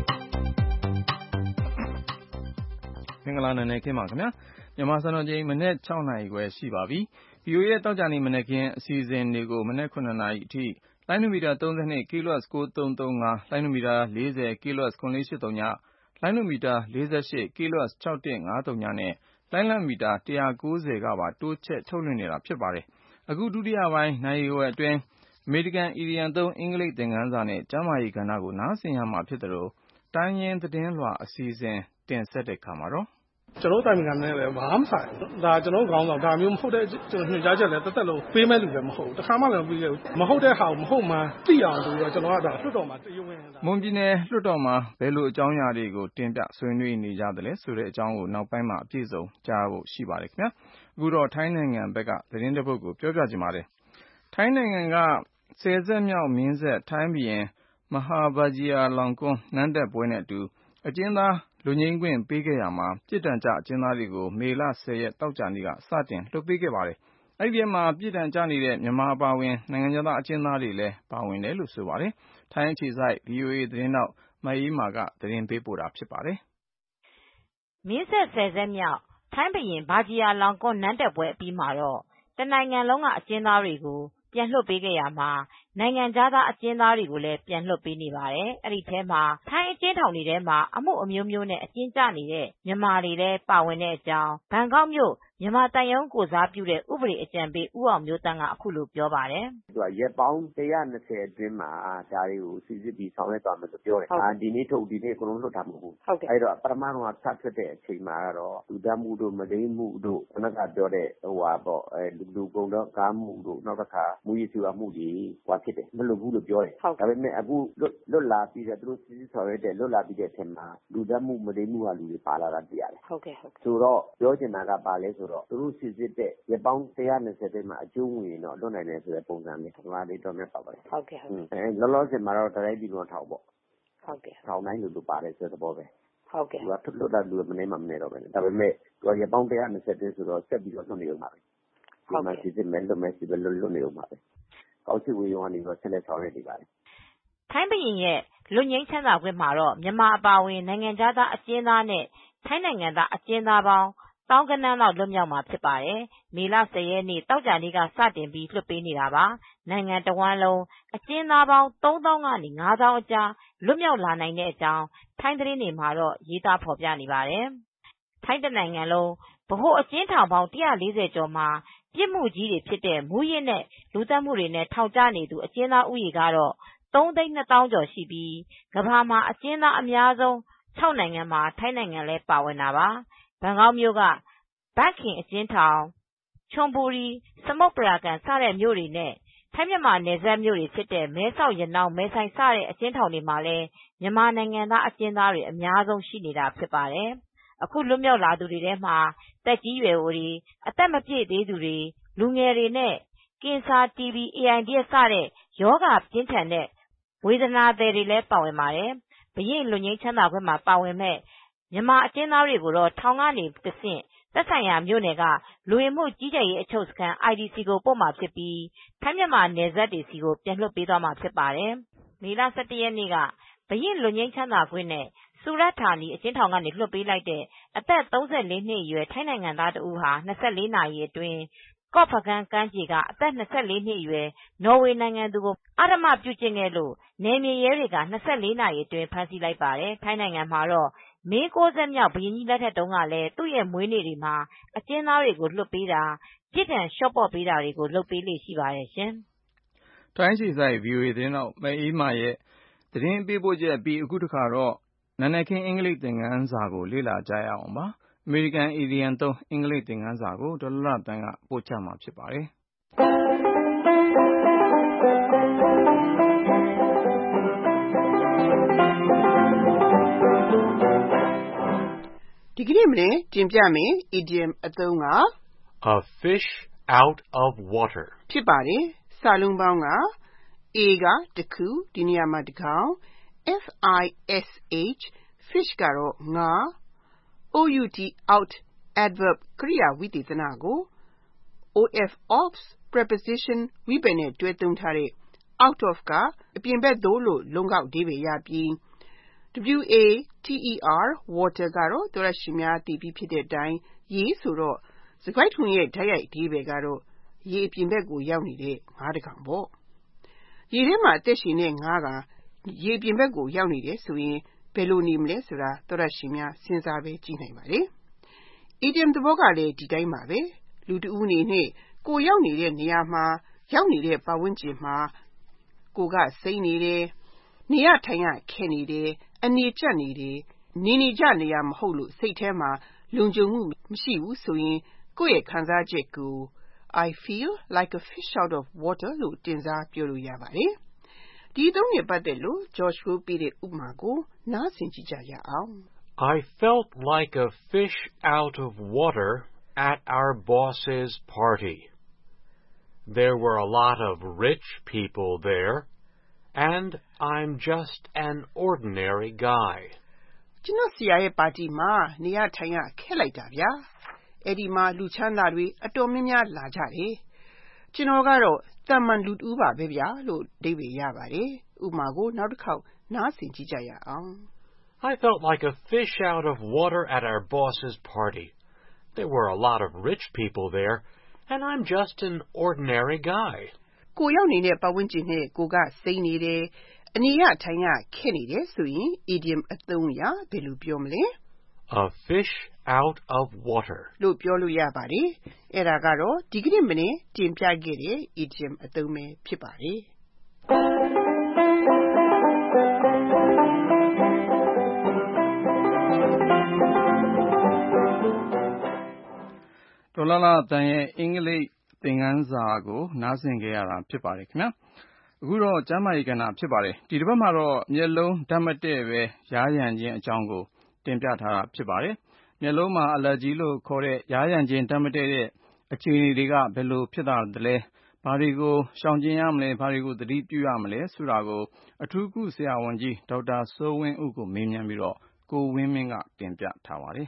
မင်္ဂလာနံနက်ခင်းပါခင်ဗျာမြန်မာစံတော်ချိန်မနက် ၆ နာရီခွဲရှိပါပြီ။ ဗွီအိုအေရဲ့တောက်ကြနေမနက်ခင်းအစီအစဉ်တွေကိုမနက် ၇ နာရီအထိလိုင်းနိုမီတာ ၃၂ kilohertz ၉၃၃၅ လိုင်းနိုမီတာ ၄၀ kilohertz ၇၄၈၀ လိုင်းနိုမီတာ ၄၈ kilohertz ၆၁၅၀ နဲ့လိုင်းလတ်မီတာ ၁၉၀ ကပါတိုးချဲ့ထုတ်လွှင့်နေတာဖြစ်ပါတယ်။ အခုဒုတိယပိုင်းနာရီဝက်အတွင်းအမေရိကန်အီဒီယံသုံးအင်္ဂလိပ်သင်ခန်းစာနဲ့ကျန်းမာရေးကဏ္ဍကိုနားဆင်ရမှာဖြစ်သလိုတိုင်းရင်းသတင်းလွှာအစီအစဉ်တင်ဆက်တဲ့အခါမှာတော့ကျွန်တော်တိုင်ပင်ခံနဲ့လည်းဘာမှမဆိုင်ဘူးဒါကျွန်တော်ခေါင်းဆောင်ဒါမျိုးမဟုတ်တဲ့ကျွန်တော်ညွှန်ကြားချက်လည်းတက်တက်လို့ပေးမဲ့လူလည်းမဟုတ်ဘူးတခါမှလည်းမပြီးခဲ့ဘူးမဟုတ်တဲ့ဟာကိုမဟုတ်မှန်းသိအောင်ဆိုတော့ကျွန်တော်ကဒါလွှတ်တော်မှာတရားဝင်မွန်ပြည်နယ်လွှတ်တော်မှာဘယ်လိုအကြောင်းအရာတွေကိုတင်ပြဆွေးနွေးနေကြသလဲဆိုတဲ့အကြောင်းကိုနောက်ပိုင်းမှာအပြည့်စုံကြားဖို့ရှိပါတယ်ခင်ဗျာအခုတော့ထိုင်းနိုင်ငံဘက်ကသတင်းတစ်ပုဒ်ကိုပြောပြချင်ပါတယ်ထိုင်းနိုင်ငံကဆယ်ဆက်မြောက်မင်းဆက်ထိုင်းဘုရင်မဟာဗာဂျီရာလောင်ကွန်းနန်းတက်ပွဲနဲ့အတူအကျဉ်းသားလွတ်ငြိမ်းခွင့်ပေးခဲ့ရမှာပြစ်ဒဏ်ကျအကျဉ်းသားတွေကိုမေလ ၁၀ ရက်သောကြာနေ့ကစတင်လွှတ်ပေးခဲ့ပါတယ်။အဲဒီထဲမှာပြစ်ဒဏ်ကျနေတဲ့မြန်မာအပါအဝင်နိုင်ငံခြားသားအကျဉ်းသားတွေလည်းပါဝင်တယ်လို့ဆိုပါတယ်။ထိုင်းအခြေစိုက် ဗွီအိုအေ သတင်းထောက်မအေးအေးမာကသတင်းပေးပို့ထားပါတယ်။မင်းဆက်ဆယ်ဆက်မြောက်ထိုင်းဘုရင်ဗာဂျီရာလောင်ကွန်းနန်းတက်ပွဲအပြီးမှာတော့တနိုင်ငံလုံးကအကျဉ်းသားတွေကိုပြန်လွှတ်ပေးခဲ့ရမှာနိုင်ငံခြားသားအကျဉ်းသားတွေကိုလည်းပြန်လွှတ်ပေးနေပါတယ်။အဲဒီထဲမှာထိုင်းအကျဉ်းထောင်တွေထဲမှာအမှုအမျိုးမျိုးနဲ့အကျဉ်းကျနေတဲ့မြန်မာတွေလည်းပါဝင်တဲ့အကြောင်းဘန်ကောက်မြို့မြန်မာသံရုံးကိုယ်စားပြုတဲ့ဥပဒေအကြံပေးဦးအောင်မျိုးသန့်ကအခုလိုပြောပါတယ်။သူကရက်ပေါင်း၁၂၀အတွင်းမှာဒါတွေကိုစိစစ်ပြီးဆောင်ရွက်သွားမယ်လို့ပြောတယ်။ဒီနေ့ထုတ်ဒီနေ့အကုန်လုံးလွှတ်တာမဟုတ်ဘူး။အဲဒီတော့ပထမတော့စထွက်တဲ့အချိန်မှာတော့လူသတ်မှုတို့မုဒိမ်းမှုတို့ခုနကပြောတဲ့ဟိုဟာပေါ့လူလူကုန်တော့ကားမှုတို့နောက်တစ်ခါမူရည်စုအမှုတွေဟွာဖြစ်တယ်မလွတ်ဘူးလို့ပြောတယ်။ဒါပေမဲ့အခုလွတ်လွတ်လာပြီးတော့သူတို့စိစစ်ဆောင်ရွက်တဲ့လွတ်လာပြီးတဲ့အချိန်မှာလူသတ်မှုမုဒိမ်းမှုကလူတွေပါလာတာသိရတယ်။ဟုတ်ကဲ့ဟုတ်ကဲ့ဆိုတော့ပြောချင်တာကပါလဲဆိုတော့သူတို့စိစစ်တဲ့ရပောင်း၁၂၀အတွင်းမှာအကျိုးဝင်တော့လွတ်နိုင်တယ်ဆိုတဲ့ပုံစံမျိုးဒီမှာလေးတော့မြတ်ပါပါတယ်။ဟုတ်ကဲ့ဟုတ်ကဲ့အဲလောလောဆယ်မှာတော့တိုင်းပြည်လုံးထောက်ပေါ့။ဟုတ်ကဲ့ထောင်တိုင်းလူလူပါတယ်ဆိုတဲ့ဘောပဲ။ဟုတ်ကဲ့သူကလွတ်တာလူမနေမှမနေတော့ပဲဒါပေမဲ့သူကရပောင်း၁၂၀အတွင်းဆိုတော့ဆက်ပြီးတော့လွတ်နေအောင်ပါပဲ။ဟုတ်ကဲ့စိစစ်မယ်လွတ်မယ်စိစစ်လွတ်လွတ်နေအောင်ပါပဲ။ကောက်စစ်ဝေရုံကနေတော့ဆက်လက်ဆောင်ရွက်နေပါတယ်။ထိုင်းဘုရင်ရဲ့လွတ်ငြိမ်းချမ်းသာခွင့်မှာတော့မြန်မာအပါအဝင်နိုင်ငံခြားသားအကျဉ်းသားနဲ့ထိုင်းနိုင်ငံသားအကျဉ်းသားပေါင်းသောင်းဂဏန်းလောက်လွတ်မြောက်မှာဖြစ်ပါတယ်။မေလ ၁၀ ရက်နေ့သောကြာနေ့ကစတင်ပြီးလွှတ်ပေးနေတာပါ။နိုင်ငံတဝန်းလုံးအကျဉ်းသားပေါင်းသုံးသောင်းကနေငါးသောင်းအကြားလွတ်မြောက်လာနိုင်တဲ့အကြောင်းထိုင်းသတင်းတွေမှာတော့ရေးသားဖော်ပြနေပါတယ်။ထိုင်းတနိုင်ငံလုံးဗဟိုအကျဉ်းထောင်ပေါင်း၁၄၀ကျော်မှာပြစ်မှုကြီးတွေဖြစ်တဲ့မူးယစ်နဲ့လူသတ်မှုတွေနဲ့ထောင်ကျနေသူအကျဉ်းသားဦးရေကတော့သုံးသိန်းနှစ်သောင်းကျော်ရှိပြီးကမ္ဘာမှာအကျဉ်းသားအများဆုံးခြောက်နိုင်ငံမှာထိုင်းနိုင်ငံလည်းပါဝင်တာပါ။ဘန်ကောက်မြို့ကဘတ်ခင်အကျဉ်းထောင်ချွန်ဘူရီစမုတ်ပရာကန်စတဲ့မြို့တွေနဲ့ထိုင်းမြန်မာနယ်စပ်မြို့တွေဖြစ်တဲ့မဲဆောက်ရနောင်းမဲဆိုင်စတဲ့အကျဉ်းထောင်တွေမှာလည်းမြန်မာနိုင်ငံသားအကျဉ်းသားတွေအများဆုံးရှိနေတာဖြစ်ပါတယ်။အခုလွတ်မြောက်လာသူတွေထဲမှာတက်ကြီးရွယ်အိုတွေအသက်မပြည့်သေးသူတွေလူငယ်တွေနဲ့ကင်ဆာ တီဘီ အေအိုင်ဒီအက်စ် စတဲ့ရောဂါပြင်းထန်တဲ့ဝေဒနာသည်တွေလည်းပါဝင်ပါတယ်။ဘုရင့်လွတ်ငြိမ်းချမ်းသာခွင့်မှာပါဝင်မဲ့မြန်မာအကျဉ်းသားတွေကိုတော့ထောင်ကနေတဆင့်သက်ဆိုင်ရာမြို့နယ်ကလူဝင်မှုကြီးကြပ်ရေးအချုပ်စခန်း အိုင်ဒီစီ ကိုပို့မှာဖြစ်ပြီးထိုင်းမြန်မာနယ်စပ်တွေဆီကိုပြန်လွှတ်ပေးသွားမှာဖြစ်ပါတယ်။မေလ ၁၁ ရက်နေ့ကဘုရင့်လွတ်ငြိမ်းချမ်းသာခွင့်နဲ့စူရတ်ဌာနီအကျဉ်းထောင်ကနေလွှတ်ပေးလိုက်တဲ့အသက်သုံးဆယ်လေးနှစ်အရွယ်ထိုင်းနိုင်ငံသားတဦးဟာ၂၄နာရီအတွင်းကော့ဖကန်းကမ်းခြေကအသက်၂၄နှစ်အရွယ်နော်ဝေနိုင်ငံသူကိုအဓမ္မပြုကျင့်ခဲ့လို့နယ်မြေရဲတွေက၂၄နာရီအတွင်းဖမ်းဆီးလိုက်ပါတယ်။ထိုင်းနိုင်ငံမှာတော့မင်းကိုးဆက်မြောက်ဘုရင်ကြီးလက်ထက်တုန်းကလည်းသူ့ရဲ့မွေးနေ့တွေမှာအကျဉ်းသားတွေကိုလွှတ်ပေးတာပြစ်ဒဏ်လျှော့ပေါ့ပေးတာတွေကိုလုပ်ပေးလေ့ရှိပါတယ်ရှင်။ထိုင်းအခြေစိုက် ဗွီအိုအေ သတင်းထောက်မအေးမာရဲ့သတင်းပေးပို့ချက်ပြီးအခုတခါတော့နာနတ်ခင်းအင်္ဂလိပ်သင်ခန်းစာကိုလေ့လာကြရအောင်ပါ။အမေရိကန်အီဒီယံသုံးအင်္ဂလိပ်သင်ခန်းစာကိုဒေါ်လလသန်းကပို့ချမှာဖြစ်ပါတယ်။ဒီကနေ့မင်းတင်ပြမယ် idiom အသုံးက A fish out of water ဖြစ်ပါတယ်စာလုံးပေါင်းက A ကတခုဒီနေရာမှာတကောင် F I S H fish ကတော့ငါ out out adverb ကရိယာဝိသေသနကို of ops preposition ဝိပယ်နဲ့တွဲသုံးထားတဲ့ out of ကအပြင်ဘက်သို့လို့လုံးကောက်အဓိပ္ပာယ်ရပြီး water water ကတော့သောရရှိများသိပြီးဖြစ်တဲ့အတိုင်းရေဆိုတော့စကားထုံရဲ့ဓာတ်ရိုက်အဓိပ္ပာယ်ကတော့ရေအပြင်ဘက်ကိုရောက်နေတဲ့ငါးတစ်ကောင်ပေါ့ရေထဲမှာအသက်ရှင်တဲ့ငါးကရေအပြင်ဘက်ကိုရောက်နေတယ်ဆိုရင်ဘယ်လိုနေမလဲဆိုတာသောရရှိများစဉ်းစားပဲကြည့်နိုင်ပါတယ် idiom သဘောကလည်းဒီတိုင်းပါပဲလူတဦးအနေနဲ့ကိုရောက်နေတဲ့နေရာမှာရောက်နေတဲ့ပတ်ဝန်းကျင်မှာကိုကစိမ့်နေတယ်နေရထိုင်ရခက်နေတယ်အနေကျပ်နေတယ်နေနေကြနေရမဟုတ်လို့စိတ်ထဲမှာလုံခြုံမှုမရှိဘူးဆိုရင်ကိုယ့်ရဲ့ခံစားချက်ကို I feel like a fish out of water လို့တင်စားပြောလို့ရပါတယ်ဒီသုံးနဲ့ပတ်သက်လို့ George Will ပေးတဲ့ဥပမာကိုနားဆင်ကြည့်ကြရအောင် I felt like a fish out of water at our boss's party. There were a lot of rich people there, and I'm just an ordinary guy. ကျွန်တော်ဆရာရဲ့ပါတီမှာနေရထိုင်ရခက်လိုက်တာဗျာအဲ့ဒီမှာလူချမ်းသာတွေအတော်များများလာကြတယ်ကျွန်တော်ကတော့တမန်လူတူပါပဲဗျာလို့အဓိပ္ပာယ်ရပါတယ်ဥပမာကိုနောက်တစ်ခေါက်နားဆင်ကြည့်ကြရအောင် I felt like a fish out of water at our boss's party. There were a lot of rich people there, and I'm just an ordinary guy. ကိုရောက်နေတဲ့ပတ်ဝန်းကျင်နဲ့ကိုကစိမ့်နေတယ်အနေရထိုင်ရခက်နေတယ်ဆိုရင် idiom အသုံးအရဘယ်လိုပြောမလဲ A fish out of water လို့ပြောလို့ရပါတယ်အဲ့ဒါကတော့ဒီကနေ့မနေ့တင်ပြခဲ့တဲ့ idiom အသုံးပဲဖြစ်ပါတယ်ဒေါ်လာလာတန်ရဲ့အင်္ဂလိပ်သင်ခန်းစာကိုနားဆင်ကြရတာဖြစ်ပါတယ်ခင်ဗျာအခုတော့ကျမ်းမာရေးကဏ္ဍဖြစ်ပါတယ်ဒီတစ်ပတ်မှာတော့မျက်လုံးဓာတ်မတည့်ပဲရားရံခြင်းအကြောင်းကိုတင်ပြထားတာဖြစ်ပါတယ်မျက်လုံးမှာအလက်ဂျီလို့ခေါ်တဲ့ရားရံခြင်းဓာတ်မတည့်တဲ့အခြေအနေတွေကဘယ်လိုဖြစ်တာလဲဘာတွေကိုရှောင်ကျဉ်ရမလဲဘာတွေကိုသတိပြုရမလဲဆိုတာကိုအထူးကုဆရာဝန်ကြီးဒေါက်တာစိုးဝင်းဦးကိုမေးမြန်းပြီးတော့ကိုဝင်းမင်းကတင်ပြထားပါတယ်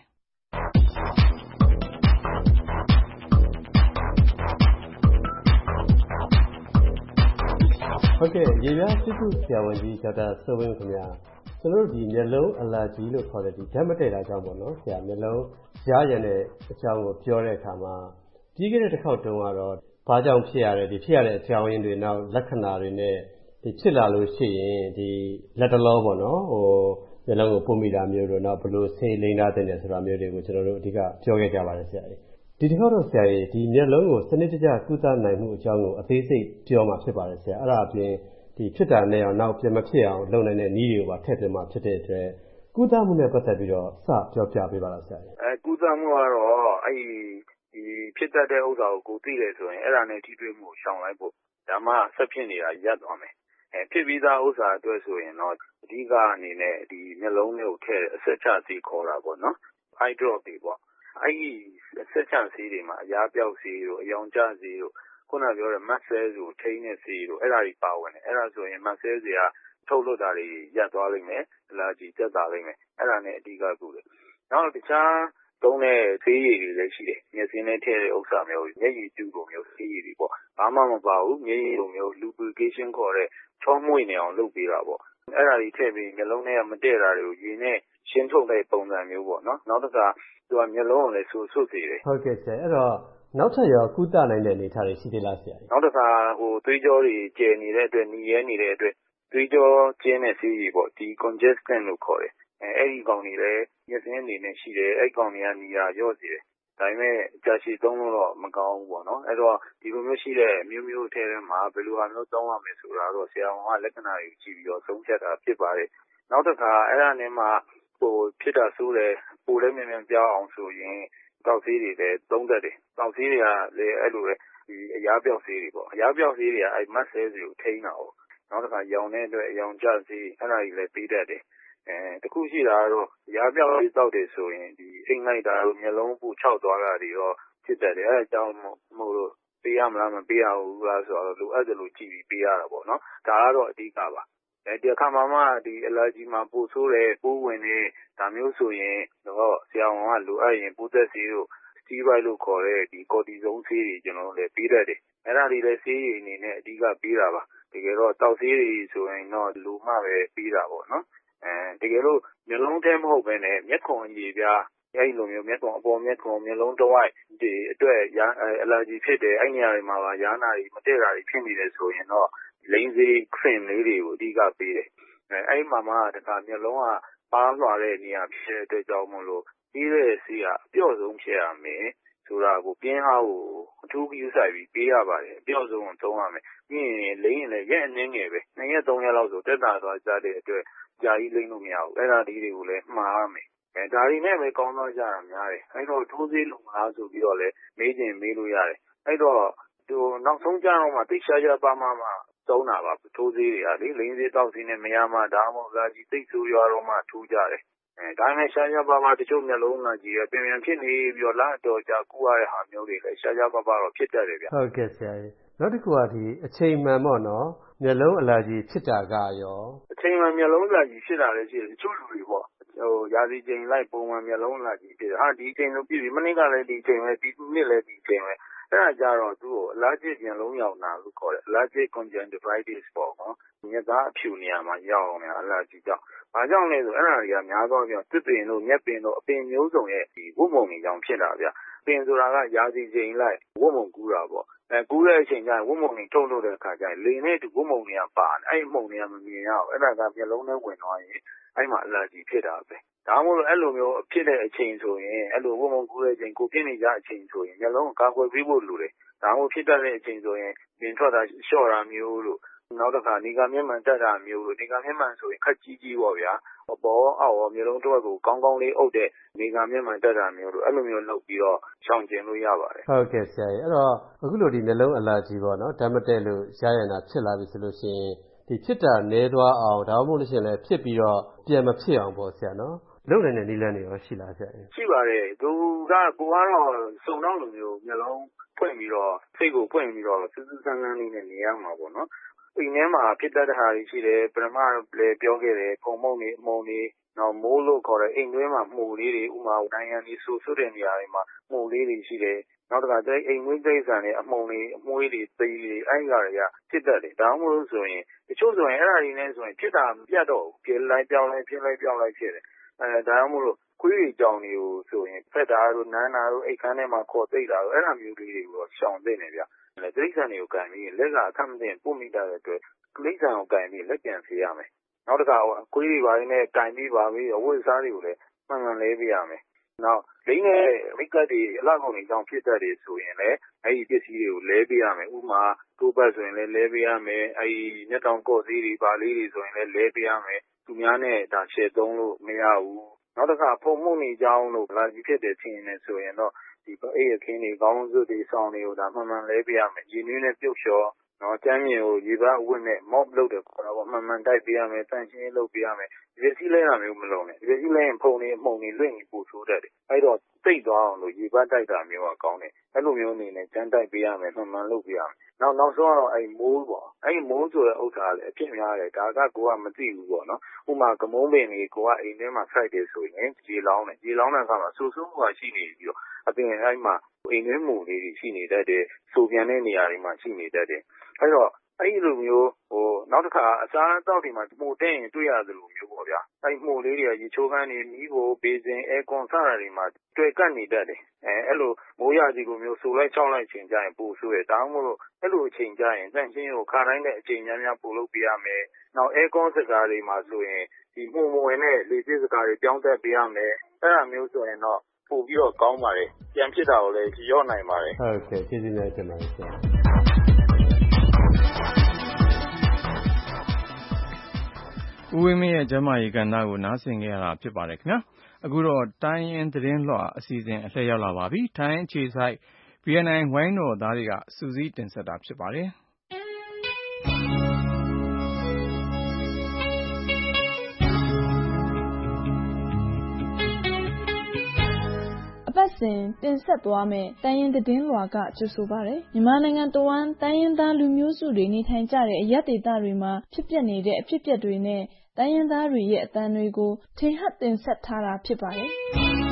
ဟုတ်ကဲ့ရေပြားစစ်ခုဆရာဝန်ကြီးဒေါက်တာစိုးဝင်းခင်ဗျာကျွန်တော်တို့ဒီမျက်လုံးအလာဂျီလို့ခေါ်တဲ့ဒီဓာတ်မတည့်တာကြောင့်ပေါ့နော်ဆရာမျက်လုံးရားရံတဲ့အကြောင်းကိုပြောတဲ့အခါမှာပြီးခဲ့တဲ့တစ်ခေါက်တုန်းကတော့ဘာကြောင့်ဖြစ်ရလဲဒီဖြစ်ရတဲ့အကြောင်းရင်းတွေနောက်လက္ခဏာတွေနဲ့ဒီဖြစ်လာလို့ရှိရင်ဒီလက်တလောပေါ့နော်ဟိုမျက်လုံးကိုပုံမိတာမျိုးတို့နောက်ဘယ်လိုဆေးလိမ့်ထားတဲ့ဆိုတာမျိုးတွေကိုကျွန်တော်တို့အဓိကပြောခဲ့ကြပါတယ်ဆရာကြီးဒီတစ်ခေါက်တော့ဆရာကြီးဒီမျက်လုံးကိုစနစ်တကျကုသနိုင်မှုအကြောင်းကိုအသေးစိတ်ပြောမှာဖြစ်ပါတယ်ဆရာအဲ့ဒါအပြင်ဒီဖြစ်တာနဲ့အောင်နောက်ပြမဖြစ်အောင်လုပ်နိုင်တဲ့နည်းတွေကိုပါထည့်သွင်းမှာဖြစ်တဲ့အတွက်ကုသမှုနဲ့ပတ်သက်ပြီးတော့စပြောပြပေးပါလားဆရာကြီးအဲကုသမှုကတော့အဲ့ဒီဖြစ်တတ်တဲ့ဥစ္စာကိုကိုသိတယ်ဆိုရင်အဲ့ဒါနဲ့ထိတွေ့မှုရှောင်လိုက်ဖို့ဒါမှဆက်ဖြစ်နေတာရပ်သွားမယ်အဲဖြစ်ပြီးသားဥစ္စာအတွက်ဆိုရင်တော့အဓိကအနေနဲ့ဒီမျက်လုံးလေးကိုထည့်အဆက်ချဆေးခေါ်တာပေါ့နော် eye drop တွေပေါ့အဲ့ဒီအဆက်ချဆေးတွေမှာအရားပြောက်ဆေးတို့အယောင်ကျဆေးတို့ခုနပြောတဲ့ muscle ကိုထိန်းတဲ့ဆေးတို့အဲ့ဒါတွေပါဝင်တယ်အဲ့ဒါဆိုရင် muscle တွေကထုတ်လွှတ်တာတွေရပ်သွားလိမ့်မယ်အလာဂျီတက်သွားလိမ့်မယ်အဲ့ဒါနဲ့အဓိကကုတယ်နောက်တခြားသုံးတဲ့ဆေးရည်တွေလည်းရှိတယ်မျက်စိနဲ့ထည့်တဲ့ဥစ္စာမျိုးမျက်ရည်ကျူလိုမျိုးဆေးရည်တွေပေါ့ဘာမှမပါဘူးမျက်ရည်လိုမျိုး lubrication ခေါ်တဲ့ချောမွေ့နေအောင်လုပ်ပေးတာပေါ့အဲ့ဒါတွေထည့်ပြီးမျက်လုံးထဲကမတည့်တာတွေကိုရေနဲ့ရှင်းထုတ်တဲ့ပုံစံမျိုးပေါ့နော်နောက်တစ်ခါသူကမျက်လုံးကိုလည်းဆူဆွတ်စေတယ်ဟုတ်ကဲ့ဆရာအဲ့တော့နောက်ထပ်ရောကုသနိုင်တဲ့အနေအထားတွေရှိသေးလားဆရာနောက်တစ်ခါဟိုသွေးကြောတွေကျယ်နေတဲ့အတွက်နီရဲနေတဲ့အတွက်သွေးကြောကျင်းတဲ့ဆေးရည်ပေါ့ဒီ congestant လို့ခေါ်တယ်အဲအဲ့ဒီကောင်တွေလည်းမျက်စိအနေနဲ့ရှိတယ်အဲ့ကောင်တွေကနီရာရော့စေတယ်ဒါပေမဲ့ကြာရှည်သုံးလို့တော့မကောင်းဘူးပေါ့နော်အဲ့တော့ဒီလိုမျိုးရှိတဲ့မျိုးမျိုးထဲထဲမှာဘယ်လိုဟာမျိုးသုံးရမလဲဆိုတာတော့ဆရာဝန်ကလက္ခဏာတွေကြည့်ပြီးတော့သုံးဖြတ်တာဖြစ်ပါတယ်နောက်တစ်ခါအဲ့ဒါနဲ့မှဟိုဖြစ်တာဆိုးတယ်ပိုလည်းမြန်မြန်ပြောင်းအောင်ဆိုရင်တောက်ဆေးတွေလည်းသုံးတတ်တယ်တောက်ဆေးတွေကလည်းအဲ့လိုပဲဒီအရားပြောက်ဆေးတွေပေါ့အရားပြောက်ဆေးတွေကအဲ့ muscle တွေကိုထိန်းတာ哦နောက်တစ်ခါရောင်တဲ့အတွက်ရောင်ကျဆေးအဲ့ဒါကြီးလည်းပေးတတ်တယ်အဲတခုရှိတာကတော့ရားပြောက်လေးတောက်တယ်ဆိုရင်ဒီအိမ်လိုက်တာတို့မျက်လုံးပူခြောက်သွားတာတွေရောဖြစ်တတ်တယ်အဲအကြောင်းမို့လို့ပေးရမလားမပေးရဘူးလားဆိုတော့လိုအပ်တယ်လို့ကြည့်ပြီးပေးရတာပေါ့နော်ဒါကတော့အဓိကပါအဲဒီအခါမှာမှဒီ allergy မှာပို့ဆိုးတယ်ပိုးဝင်နေဒါမျိုးဆိုရင်တော့ဆရာဝန်ကလိုအပ်ရင်ပိုးသက်ဆေးတို့steroid လို့ခေါ်တဲ့ဒီ cortisone ဆေးတွေကျွန်တော်တို့လည်းပေးတတ်တယ်အဲ့ဒါတွေလည်းဆေးရည်အနေနဲ့အဓိကပေးတာပါတကယ်တော့တောက်ဆေးတွေဆိုရင်တော့လိုမှပဲပေးတာပေါ့နော်အဲတကယ်လို့မျိုးလုံးထဲမဟုတ်ဘဲနဲ့မျက်ခုံအရေပြားအဲ့လိုမျိုးမျက်ခုံအပေါ်မျက်ခုံမျိုးလုံးတစ်ဝိုက်ဒီအတွက်ရာ allergy ဖြစ်တယ်အဲ့နေရာတွေမှာပါရာနာတွေမတည့်တာတွေဖြစ်နေတယ်ဆိုရင်တော့လိမ့်စေး cream လေးတွေကိုအဓိကပေးတယ်အဲအဲ့မှာမှတခါမျိုးလုံးကပါးလွှာတဲ့နေရာဖြစ်တဲ့အတွက်ကြောင့်မို့လို့ပြီးတဲ့ဆေးကအပြော့ဆုံးဖြစ်ရမယ်ဆိုတာကိုပြင်းအားကိုအထူးကြီးဆိုင်ပြီးပေးရပါတယ်အပြော့ဆုံးကိုသုံးရမယ်ပြီးရင်လိမ့်ရင်လည်းရက်အနည်းငယ်ပဲနှစ်ရက်သုံးရက်လောက်ဆိုတက်တာသွားကြတဲ့အတွက်ကြာကြီးလိမ့်လို့မရဘူးအဲ့ဒါလေးတွေကိုလည်းမှားရမယ်အဲဒါတွေနဲ့ပဲကောင်းတော့ကြတာများတယ်အဲ့တော့ထိုးသေးလို့မလားဆိုပြီးတော့လည်းမေးချင်မေးလို့ရတယ်အဲ့တော့ဟိုနောက်ဆုံးကြတော့မှသိရှာရှာပါမှမှသုံးတာပါထိုးသေးတွေကလေလိမ့်သေးတောက်သေးနဲ့မရမှဒါမှမဟုတ်လာကြီးသိဆိုးရွာတော့မှထိုးကြတယ်အဲဒါနဲ့ရှာရှာပါပါတချို့မျက်လုံးလာကြည့်ရပြင်ပြန်ဖြစ်နေပြီးတော့လာတော့ကြာကူရတဲ့ဟာမျိုးတွေလည်းရှာရှာပါပါတော့ဖြစ်တတ်တယ်ဗျဟုတ်ကဲ့ဆရာကြီးနောက်တစ်ခုကဒီအချိန်မှန်ပေါ့နော်မျက်လုံးအလာကြီးဖြစ်တာကရောအချိန်မှန်မျက်လုံးအလာကြီးဖြစ်တာလည်းရှိတယ်တချို့လူတွေပေါ့ဟိုရာသီချိန်လိုက်ပုံမှန်မျက်လုံးအလာကြီးဖြစ်တယ်ဟာဒီချိန်လို့ပြည်ပြီမနေ့ကလည်းဒီချိန်ပဲဒီနေ့လည်းဒီချိန်ပဲအဲ့ဒါကြတော့သူ့ကိုအလားကျမျက်လုံးရောက်တာလို့ခေါ်တယ်အလားကျ conjunctivitis ပေါ့နော်မျက်သားအဖြူနေရာမှာရောက်နေတာအလားကျကြောင့်ဘာကြောင့်လဲဆိုအဲ့ဒါတွေကများသောအားဖြင့်သစ်ပင်တို့မျက်ပင်တို့အပင်မျိုးစုံရဲ့ဒီဝတ်မုံတွေကြောင့်ဖြစ်တာဗျပင်ဆိုတာကရာသီချိန်လိုက်ဝတ်မုံကူးတာပေါ့အဲကူးတဲ့အချိန်ကျရင်ဝတ်မုံတွေထုတ်လို့တဲ့အခါကျရင်လေနဲ့တူဝတ်မုံတွေကပါအဲ့ဒီမုံတွေကမမြင်ရဘူးအဲ့ဒါကမျက်လုံးထဲဝင်သွားရင်အဲ့မှာအလာဂျီဖြစ်တာပဲဒါမှမဟုတ်အဲ့လိုမျိုးဖြစ်တဲ့အချိန်ဆိုရင်အဲ့လိုဝတ်မုံကူးတဲ့အချိန်ကိုဖြစ်နေကြအချိန်ဆိုရင်မျက်လုံးကာကွယ်ပေးဖို့လိုတယ်ဒါမှမဟုတ်ဖြစ်တတ်တဲ့အချိန်ဆိုရင်ပြင်ထွက်တာလျှော့တာမျိုးလို့နောက်တစ်ခါနေကမျက်မှန်တက်တာမျိုးလို့နေကမျက်မှန်ဆိုရင်ခက်ကြီးကြီးပေါ့ဗျာအပေါ်အောက်ရောမျိုးလုံးတစ်ဝက်ကိုကောင်းကောင်းလေးအုပ်တဲ့နေကမျက်မှန်တက်တာမျိုးလို့အဲ့လိုမျိုးလုပ်ပြီးတော့ရှောင်ကျဉ်လို့ရပါတယ်ဟုတ်ကဲ့ဆရာကြီးအဲ့တော့အခုလိုဒီမျိုးလုံးအလာကြီးပေါ့နော်ဓာတ်မတည့်လို့ရရနာဖြစ်လာပြီဆိုလို့ရှိရင်ဒီဖြစ်တာနည်းသွားအောင်ဒါမှမဟုတ်လို့ရှိရင်လည်းဖြစ်ပြီးတော့ပြန်မဖြစ်အောင်ပေါ့ဆရာနော်လုံနိုင်တဲ့နည်းလမ်းတွေရောရှိလားဆရာရှိပါတယ်သူကကိုကတော့စုံတော့လိုမျိုးမျိုးလုံးဖွင့်ပြီးတော့စိတ်ကိုဖွင့်ပြီးတော့စူးစူးဆန်းဆန်းလေးနဲ့နေရမှာပေါ့နော်အိမ်ထဲမှာဖြစ်တတ်တဲ့ဟာတွေရှိတယ်ပထမလည်းပြောခဲ့တယ်ပုံမုံတွေအမုံတွေနောက်မိုးလို့ခေါ်တဲ့အိမ်တွင်းမှာမှုလေးတွေဥမာတိုင်းရန်ကြီးဆူဆွတဲ့နေရာတွေမှာမှုလေးတွေရှိတယ်နောက်တစ်ခါကျအိမ်မွေးတိရစ္ဆာန်တွေအမုံတွေအမွှေးတွေသိတွေအဲ့ဒီဟာတွေကဖြစ်တတ်တယ်ဒါမှမဟုတ်ဆိုရင်တချို့ဆိုရင်အဲ့ဒါတွေနဲ့ဆိုရင်ဖြစ်တာမပြတ်တော့ဘူးဖြစ်လိုက်ပြောင်းလိုက်ဖြစ်လိုက်ပြောင်းလိုက်ဖြစ်တယ်အဲဒါမှမဟုတ်ခွေးတွေကြောင်တွေကိုဆိုရင်ဖက်တာတို့နန်းတာတို့အိတ်ခမ်းထဲမှာခေါ်သိတာတို့အဲ့ဒါမျိုးလေးတွေကိုရှောင်သိနေဗျလေတိရစ္ဆာန်တွေကိုကန်ပြီးလက်ကအခက်မသိပို့မိတာတဲ့အတွက်တိရစ္ဆာန်ကိုကန်ပြီးလက်ပြန်ဖေးရမယ်နောက်တစ်ခါခွေးတွေပါရင်းနဲ့ကန်ပြီးပါပြီးအဝတ်စားတွေကိုလည်းမှန်မှန်လဲပေးရမယ်နောက်လိမ့်နဲ့မိတ်ကတ်တွေအလောက်ကုန်တွေကြောင့်ဖြစ်တတ်တယ်ဆိုရင်လည်းအဲ့ဒီပစ္စည်းတွေကိုလဲပေးရမယ်ဥမာတိုးပတ်ဆိုရင်လည်းလဲပေးရမယ်အဲ့ဒီမျက်တောင်ကော့သေးတွေပါလေးတွေဆိုရင်လည်းလဲပေးရမယ်သူများနဲ့ဒါရှယ်သုံးလို့မရဘူးနောက်တစ်ခါဖုံမှုန်နေကြောင်းလို့လာကြီးဖြစ်တယ်ထင်နေဆိုရင်တော့ဒီအိတ်အခင်းတွေကောင်းစွတ်တွေဆောင်းတွေကိုဒါမှန်မှန်လဲပေးရမယ်ရေနွေးနဲ့ပြုတ်လျှော်နော်ကျမ်းမြေကိုရေပါအဝတ်နဲ့မော့လုပ်တယ်ခေါ်တာပေါ့မှန်မှန်တိုက်ပေးရမယ်တန့်ရှင်းလုပ်ပေးရမယ်ဒီပစ္စည်းလဲတာမျိုးမလုပ်နဲ့ဒီပစ္စည်းလဲရင်ဖုံနေအမှုန်နေလွင့်နေပို့ဆိုးတတ်တယ်အဲ့တော့တိတ်သွားအောင်လို့ရေပါတိုက်တာမျိုးကကောင်းတယ်အဲ့လိုမျိုးအနေနဲ့ကျန်းတိုက်ပေးရမယ်မှန်မှန်လုပ်ပေးရမယ်နောက်နောက်ဆုံးကတော့အဲ့မိုးပေါ့အဲ့မိုးဆိုတဲ့ဥစ္စာလည်းအဖြစ်များတယ်ဒါကကိုကမသိဘူးပေါ့နော်ဥမာကမုန်းပင်တွေကိုကအိမ်ထဲမှာစိုက်တယ်ဆိုရင်ရေလောင်းတယ်ရေလောင်းတဲ့အခါမှာဆူဆူးကရှိနေပြီးတော့အပြင်အဲ့မှာအိမ်ထဲမူလေးတွေရှိနေတတ်တယ်ဆိုပြန်တဲ့နေရာတွေမှာရှိနေတတ်တယ်အဲ့တော့အဲ့ဒီလိုမျိုးဟိုနောက်တစ်ခါအစားအသောက်တွေမှာမှုတဲ့ရင်တွေ့ရသလိုမျိုးပေါ့ဗျာအဲ့မှုလေးတွေကရေချိုးခန်းနေမီးကိုဘေးစင်အဲကွန်စတာတွေမှာတွေ့ကပ်နေတတ်တယ်အဲအဲ့လိုမိုးရကြီးကိုမျိုးဆူလိုက်ချောင်းလိုက်ချိန်ကြရင်ပူဆိုးရဒါမှမဟုတ်အဲ့လိုအချိန်ကြရင်တန့်ရှင်းကိုခါတိုင်းတဲ့အချိန်များများပို့လုပ်ပေးရမယ်နောက်အဲကွန်စကားတွေမှာဆိုရင်ဒီမှုမဝင်တဲ့လေပြစ်စကားတွေပြောင်းသက်ပေးရမယ်အဲ့ဒါမျိုးဆိုရင်တော့ပို့ပြီးတော့ကောင်းပါတယ်ပြန်ဖြစ်တာကိုလည်းရော့နိုင်ပါတယ်ဟုတ်ကဲ့ကျေးဇူးများတင်ပါတယ်ဆရာဦးဝင်းမင်းရဲ့ကျမ်းမာရေးကဏ္ဍကိုနားဆင်ကြရတာဖြစ်ပါတယ်ခင်ဗျာအခုတော့တိုင်းရင်းသတင်းလွှာအစီအစဉ်အလှည့်ရောက်လာပါပြီထိုင်းအခြေစိုက် ဗီအိုအေ ဝိုင်းတော်သားတွေကစူးစီးတင်ဆက်တာဖြစ်ပါတယ်စဉ်တင်ဆက်သွားမယ့်တိုင်းရင်းသတင်းလွှာကကြိုဆိုပါတယ်။မြန်မာနိုင်ငံတဝန်းတိုင်းရင်းသားလူမျိုးစုတွေနေထိုင်ကြတဲ့အရပ်ဒေသတွေမှာဖြစ်ပျက်နေတဲ့အဖြစ်အပျက်တွေနဲ့တိုင်းရင်းသားတွေရဲ့အသံတွေကိုထင်ဟပ်တင်ဆက်ထားတာဖြစ်ပါတယ်။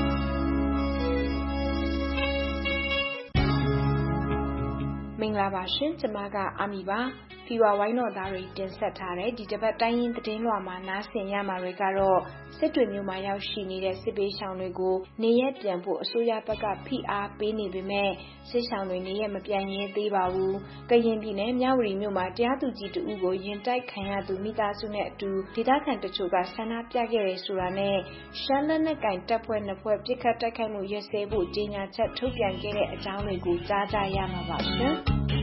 မင်္ဂလာပါရှင်ကျမကအာမီပါဖီဝါဝိုင်းတော်သားတွေတင်ဆက်ထားတဲ့ဒီတစ်ပတ်တိုင်းရင်းသတင်းလွှာမှာနားဆင်ရမှာတွေကတော့စစ်တွေမျိုးမှာရောက်ရှိနေတဲ့စစ်ပေးရှောင်တွေကိုနေရက်ပြန်ဖို့အစိုးရဘက်ကဖိအားပေးနေပေမဲ့စစ်ရှောင်တွေနေရက်မပြန်ရဲသေးပါဘူးကရင်ပြည်နယ်မြဝတီမြို့မှာတရားသူကြီးတဦးကိုရင်တိုက်ခံရသူမိသားစုနဲ့အတူဒေသခံတချို့ကဆန္ဒပြခဲ့တယ်ဆိုတာနဲ့ရှမ်းလက်နက်ကင်တပ်ဖွဲ့နှစ်ဖွဲ့ပြစ်ခတ်တိုက်ခိုက်မှုရက်စဲဖို့ကြေညာချက်ထုတ်ပြန်ခဲ့တဲ့အကြောင်းတွေကိုကြားကြရမှာပါရှင်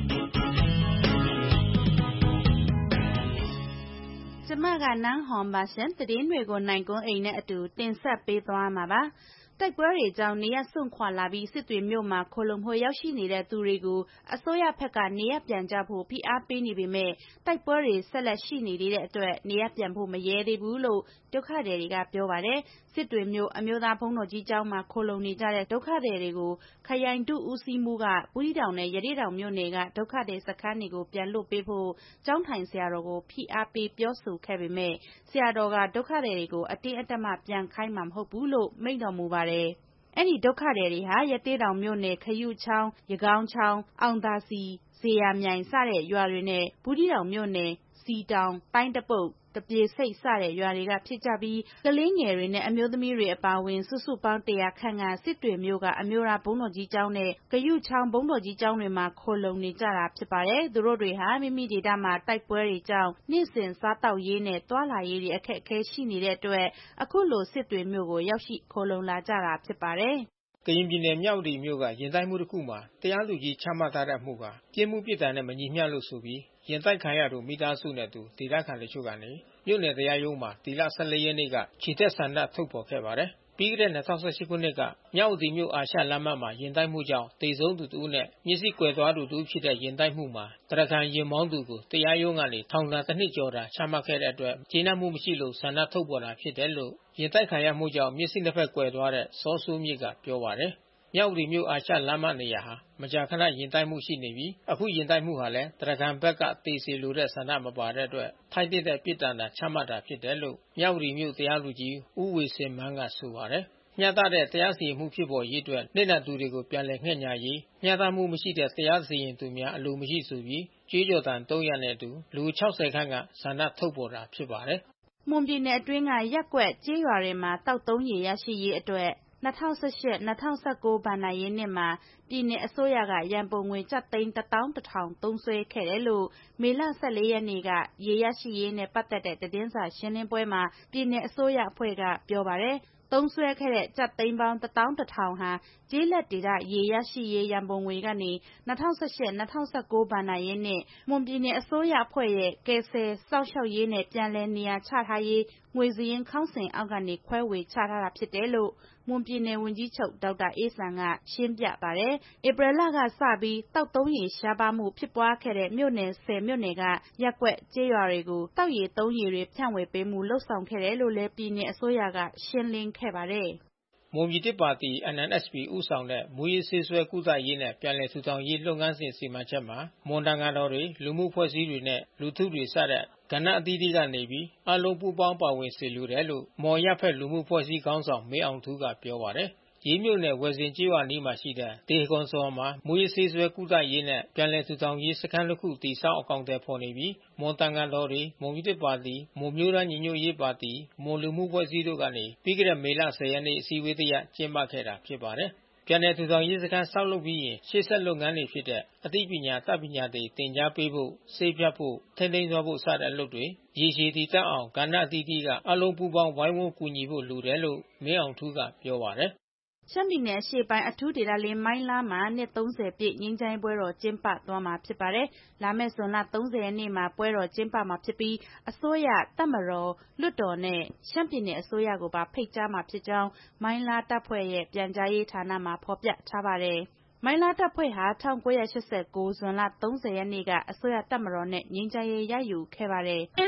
ကျမကနန်းဟွန်ပါရှင်သတင်းတွေကိုနိုင်ကွန်းအိမ်နဲ့အတူတင်ဆက်ပေးသွားမှာပါတိုက်ပွဲတွေကြောင့်နေရစွန့်ခွာလာပြီးစစ်တွေမြို့မှာခိုလုံဖို့ရောက်ရှိနေတဲ့သူတွေကိုအစိုးရဘက်ကနေရပြန်ကြဖို့ဖိအားပေးနေပေမဲ့တိုက်ပွဲတွေဆက်လက်ရှိနေသေးတဲ့အတွက်နေရပြန်ဖို့မရဲသေးဘူးလို့ဒုက္ခသည်တွေကပြောပါတယ်စစ်တွေမြို့အမျိုးသားဘုန်းတော်ကြီးကျောင်းမှာခိုလုံနေကြတဲ့ဒုက္ခသည်တွေကိုခရိုင်တုဦးစီးမှုကဘူးတီတောင်နဲ့ရတေးတောင်မြို့နယ်ကဒုက္ခသည်စခန်းတွေကိုပြန်လွှတ်ပေးဖို့ကျောင်းထိုင်ဆရာတော်ကိုဖိအားပေးပြောဆိုခဲ့ပေမဲ့ဆရာတော်ကဒုက္ခသည်တွေကိုအတင်းအဓမ္မပြန်ခိုင်းမှာမဟုတ်ဘူးလို့မိန့်တော်မူပါတယ်အဲ့ဒီဒုက္ခသည်တွေဟာရတေးတောင်မြို့နယ်ခရုချောင်းရကောင်းချောင်းအောင်သာစီဇေယျမြိုင်စတဲ့ရွာတွေနဲ့ဘူးတီတောင်မြို့နယ်စီတောင်ပိုင်းတပုတ်တပြေစိတ်စတဲ့ရွာတွေကဖြစ်ကြပြီးကလေးငယ်တွေနဲ့အမျိုးသမီးတွေအပါအဝင်စုစုပေါင်းတရာခန့်ကစစ်တွေမြို့ကအမျိုးသားဘုန်းတော်ကြီးကျောင်းနဲ့ဂရုချောင်းဘုန်းတော်ကြီးကျောင်းတွေမှာခိုလုံနေကြတာဖြစ်ပါတယ်သူတို့တွေဟာမိမိဒေသမှာတိုက်ပွဲတွေကြောင့်နေ့စဉ်စားတောက်ရေးနဲ့တွာလာရေးတွေအခက်အခဲရှိနေတဲ့အတွက်အခုလိုစစ်တွေမြို့ကိုရောက်ရှိခိုလုံလာကြတာဖြစ်ပါတယ်ကရင်ပြည်နယ်မြောက်တီမြို့ကရင်တိုက်မှုတစ်ခုမှာတရားသူကြီးချမှတ်ထားတဲ့မှုကပြစ်မှုပြစ်ဒဏ်နဲ့မညီမျှလို့ဆိုပြီးရင်တိုက်ခံရသူမိသားစုနဲ့တူဒေသခံတို့ကနေမြို့နယ်တရားရုံးမှာဒီလဆယ်လေးရက်နေ့ကခြိတက်ဆန္ဒထုတ်ဖော်ခဲ့ပါတယ်။ပြီးခဲ့တဲ့၂၀၁၈ခုနှစ်ကမြောက်တီမြို့အာရှလမ်းမမှာရင်တိုက်မှုကြောင့်တေဆုံးသူတူနဲ့မျက်စိကွယ်သွားသူတူဖြစ်တဲ့ရင်တိုက်မှုမှာတရားခံရင်မောင်းသူကိုတရားရုံးကနေထောင်ဒဏ်တစ်နှစ်ကျော်တာချမှတ်ခဲ့တဲ့အတွက်ကျေနပ်မှုမရှိလို့ဆန္ဒထုတ်ဖော်တာဖြစ်တယ်လို့ရင်တိုက်ခံရမှုကြောင့်မျက်စိနှစ်ဖက်ကွယ်သွားတဲ့စောစိုးမြင့်ကပြောပါတယ်။မြောက်တီမြို့အာရှလမ်းမနေရာဟာမကြာခဏရင်တိုက်မှုရှိနေပြီးအခုရင်တိုက်မှုဟာလည်းတရားခံဘက်ကတေစီလိုတဲ့ဆန္ဒမပါတဲ့အတွက်ထိုက်တဲ့ပြစ်ဒဏ်သာချမှတ်တာဖြစ်တယ်လို့မြောက်တီမြို့တရားလူကြီးဦးဝေစင်မန်းကဆိုပါတယ်။မျှတတဲ့တရားစီရင်မှုဖြစ်ပေါ်ရေးအတွက်နေနက်သူတွေကိုပြန်လည်ငှက်ညာရေးမျှတမှုမရှိတဲ့တရားစီရင်သူများအလိုမရှိဆိုပြီးကြေးကြော်တန်သုံးရနဲ့အတူလူ၆၀ခန့်ကဆန္ဒထုတ်ပေါ်တာဖြစ်ပါတယ်။မွန်ပြည်နယ်အတွင်းကရက်ကွက်ကြေးရွာတွေမှာတောက်သုံးရည်ရရှိရေးအတွက်၂၀၁၈-၂၀၁၉ဘဏ္ဍာရေးနှစ်မှာပြည်내အစိုးရကရန်ပုံငွေကျပ်သိန်းတစ်သောင်းတစ်ထောင်သုံးစွဲခဲ့တယ်လို့မေလ၁၄ရက်နေ့ကရေရရှိရေးနဲ့ပတ်သက်တဲ့သတင်းစာရှင်းလင်းပွဲမှာပြည်내အစိုးရအဖွဲ့ကပြောပါတယ်။သုံးစွဲခဲ့တဲ့ကျပ်သိန်းပေါင်းတစ်သောင်းတစ်ထောင်ဟာကျေးလက်ဒေသရေရရှိရေးရန်ပုံငွေကနေ၂၀၁၈-၂၀၁၉ဘဏ္ဍာရေးနှစ်မွန်ပြည်내အစိုးရအဖွဲ့ရဲ့ကယ်ဆယ်စောင့်ရှောက်ရေးနဲ့ပြန်လည်နေရာချထားရေးငွေစာရင်းခေါင်းစဉ်အောက်ကနေခွဲဝေချထားတာဖြစ်တယ်လို့မွန်ပြည်နယ်ဝန်ကြီးချုပ်ဒေါက်တာအေးဇံကရှင်းပြပါတယ်။ဧပြီလကစပြီးတောက်သုံးရေရှားပါးမှုဖြစ်ပွားခဲ့တဲ့မြို့နယ်ဆယ်မြို့နယ်ကရက်ကွက်ကျေးရွာတွေကိုတောက်ရေသုံးရေတွေဖြန့်ဝေပေးမှုလှုပ်ဆောင်ခဲ့တယ်လို့လည်းပြည်내အစိုးရကရှင်းလင်းခဲ့ပါတယ်။မွန်ပြည်သစ်ပါတီ N N S P ဦးဆောင်တဲ့မူရေးဆေးဆွဲကုသရေးနဲ့ပြန်လည်ထူထောင်ရေးလုပ်ငန်းစဉ်စီမံချက်မှာမွန်တန်ဃာတော်တွေလူမှုဖွဲ့စည်းတွေနဲ့လူထုတွေစတဲ့ကဏ္ဍအသီးသီးကနေပြီးအလုံးပူးပေါင်းပါဝင်စေလိုတယ်လို့မော်ရဖက်လူမှုဖွဲ့စည်းခေါင်းဆောင်မင်းအောင်ထူးကပြောပါတယ်။ရေးမြို့နယ်ဝယ်စင်ကျေးရွာနီးမှာရှိတဲ့ဒေကွန်စောမှာမူရေးဆေးဆွဲကုသရေးနဲ့ပြန်လည်ထူထောင်ရေးစခန်းတစ်ခုတည်ဆောက်အကောင်အထည်ဖော်နေပြီးမွန်တန်ဃာတော်တွေမွန်ပြည်သစ်ပါတီမွန်မျိုးသားညီညွတ်ရေးပါတီမွန်လူမှုဖွဲ့စည်းတို့ကနေပြီးခဲ့တဲ့မေလ၁၀ရက်နေ့အစည်းအဝေးတရပ်ကျင်းပခဲ့တာဖြစ်ပါတယ်။ပြန်လည်ထူထောင်ရေးစခန်းဆောက်လုပ်ပြီးရင်ရှေ့ဆက်လုပ်ငန်းတွေဖြစ်တဲ့အသိပညာတပ်ပညာတွေသင်ကြားပေးဖို့ဆေးဖြတ်ဖို့ထိန်းသိမ်းသွားဖို့စတဲ့အလုပ်တွေရေရှည်တည်တတ်အောင်ကဏ္ဍအသီးသီးကအလုံးပူးပေါင်းဝိုင်းဝန်းကူညီဖို့လိုတယ်လို့မင်းအောင်ထူးကပြောပါတယ်ရှမ်းပြည်နယ်အရှေ့ပိုင်းအထူးဒေသလေးမိုင်းလားမှာနှစ်သုံးဆယ်ပြည့်ငြိမ်းချမ်းရေးပွဲတော်ကျင်းပသွားမှာဖြစ်ပါတယ်။လာမယ့်ဇွန်လသုံးဆယ်ရက်နေ့မှာပွဲတော်ကျင်းပမှာဖြစ်ပြီးအစိုးရတပ်မတော်လွှတ်တော်နဲ့ရှမ်းပြည်နယ်အစိုးရကိုပါဖိတ်ကြားမှာဖြစ်ကြောင်းမိုင်းလားတပ်ဖွဲ့ရဲ့ပြန်ကြားရေးဌာနမှာဖော်ပြထားပါတယ်။မိုင်းလားတပ်ဖွဲ့ဟာ၁၉၈၉ဇွန်လသုံးဆယ်ရက်နေ့ကအစိုးရတပ်မတော်နဲ့ငြိမ်းချမ်းရေးရယူခဲ့ပါတယ်။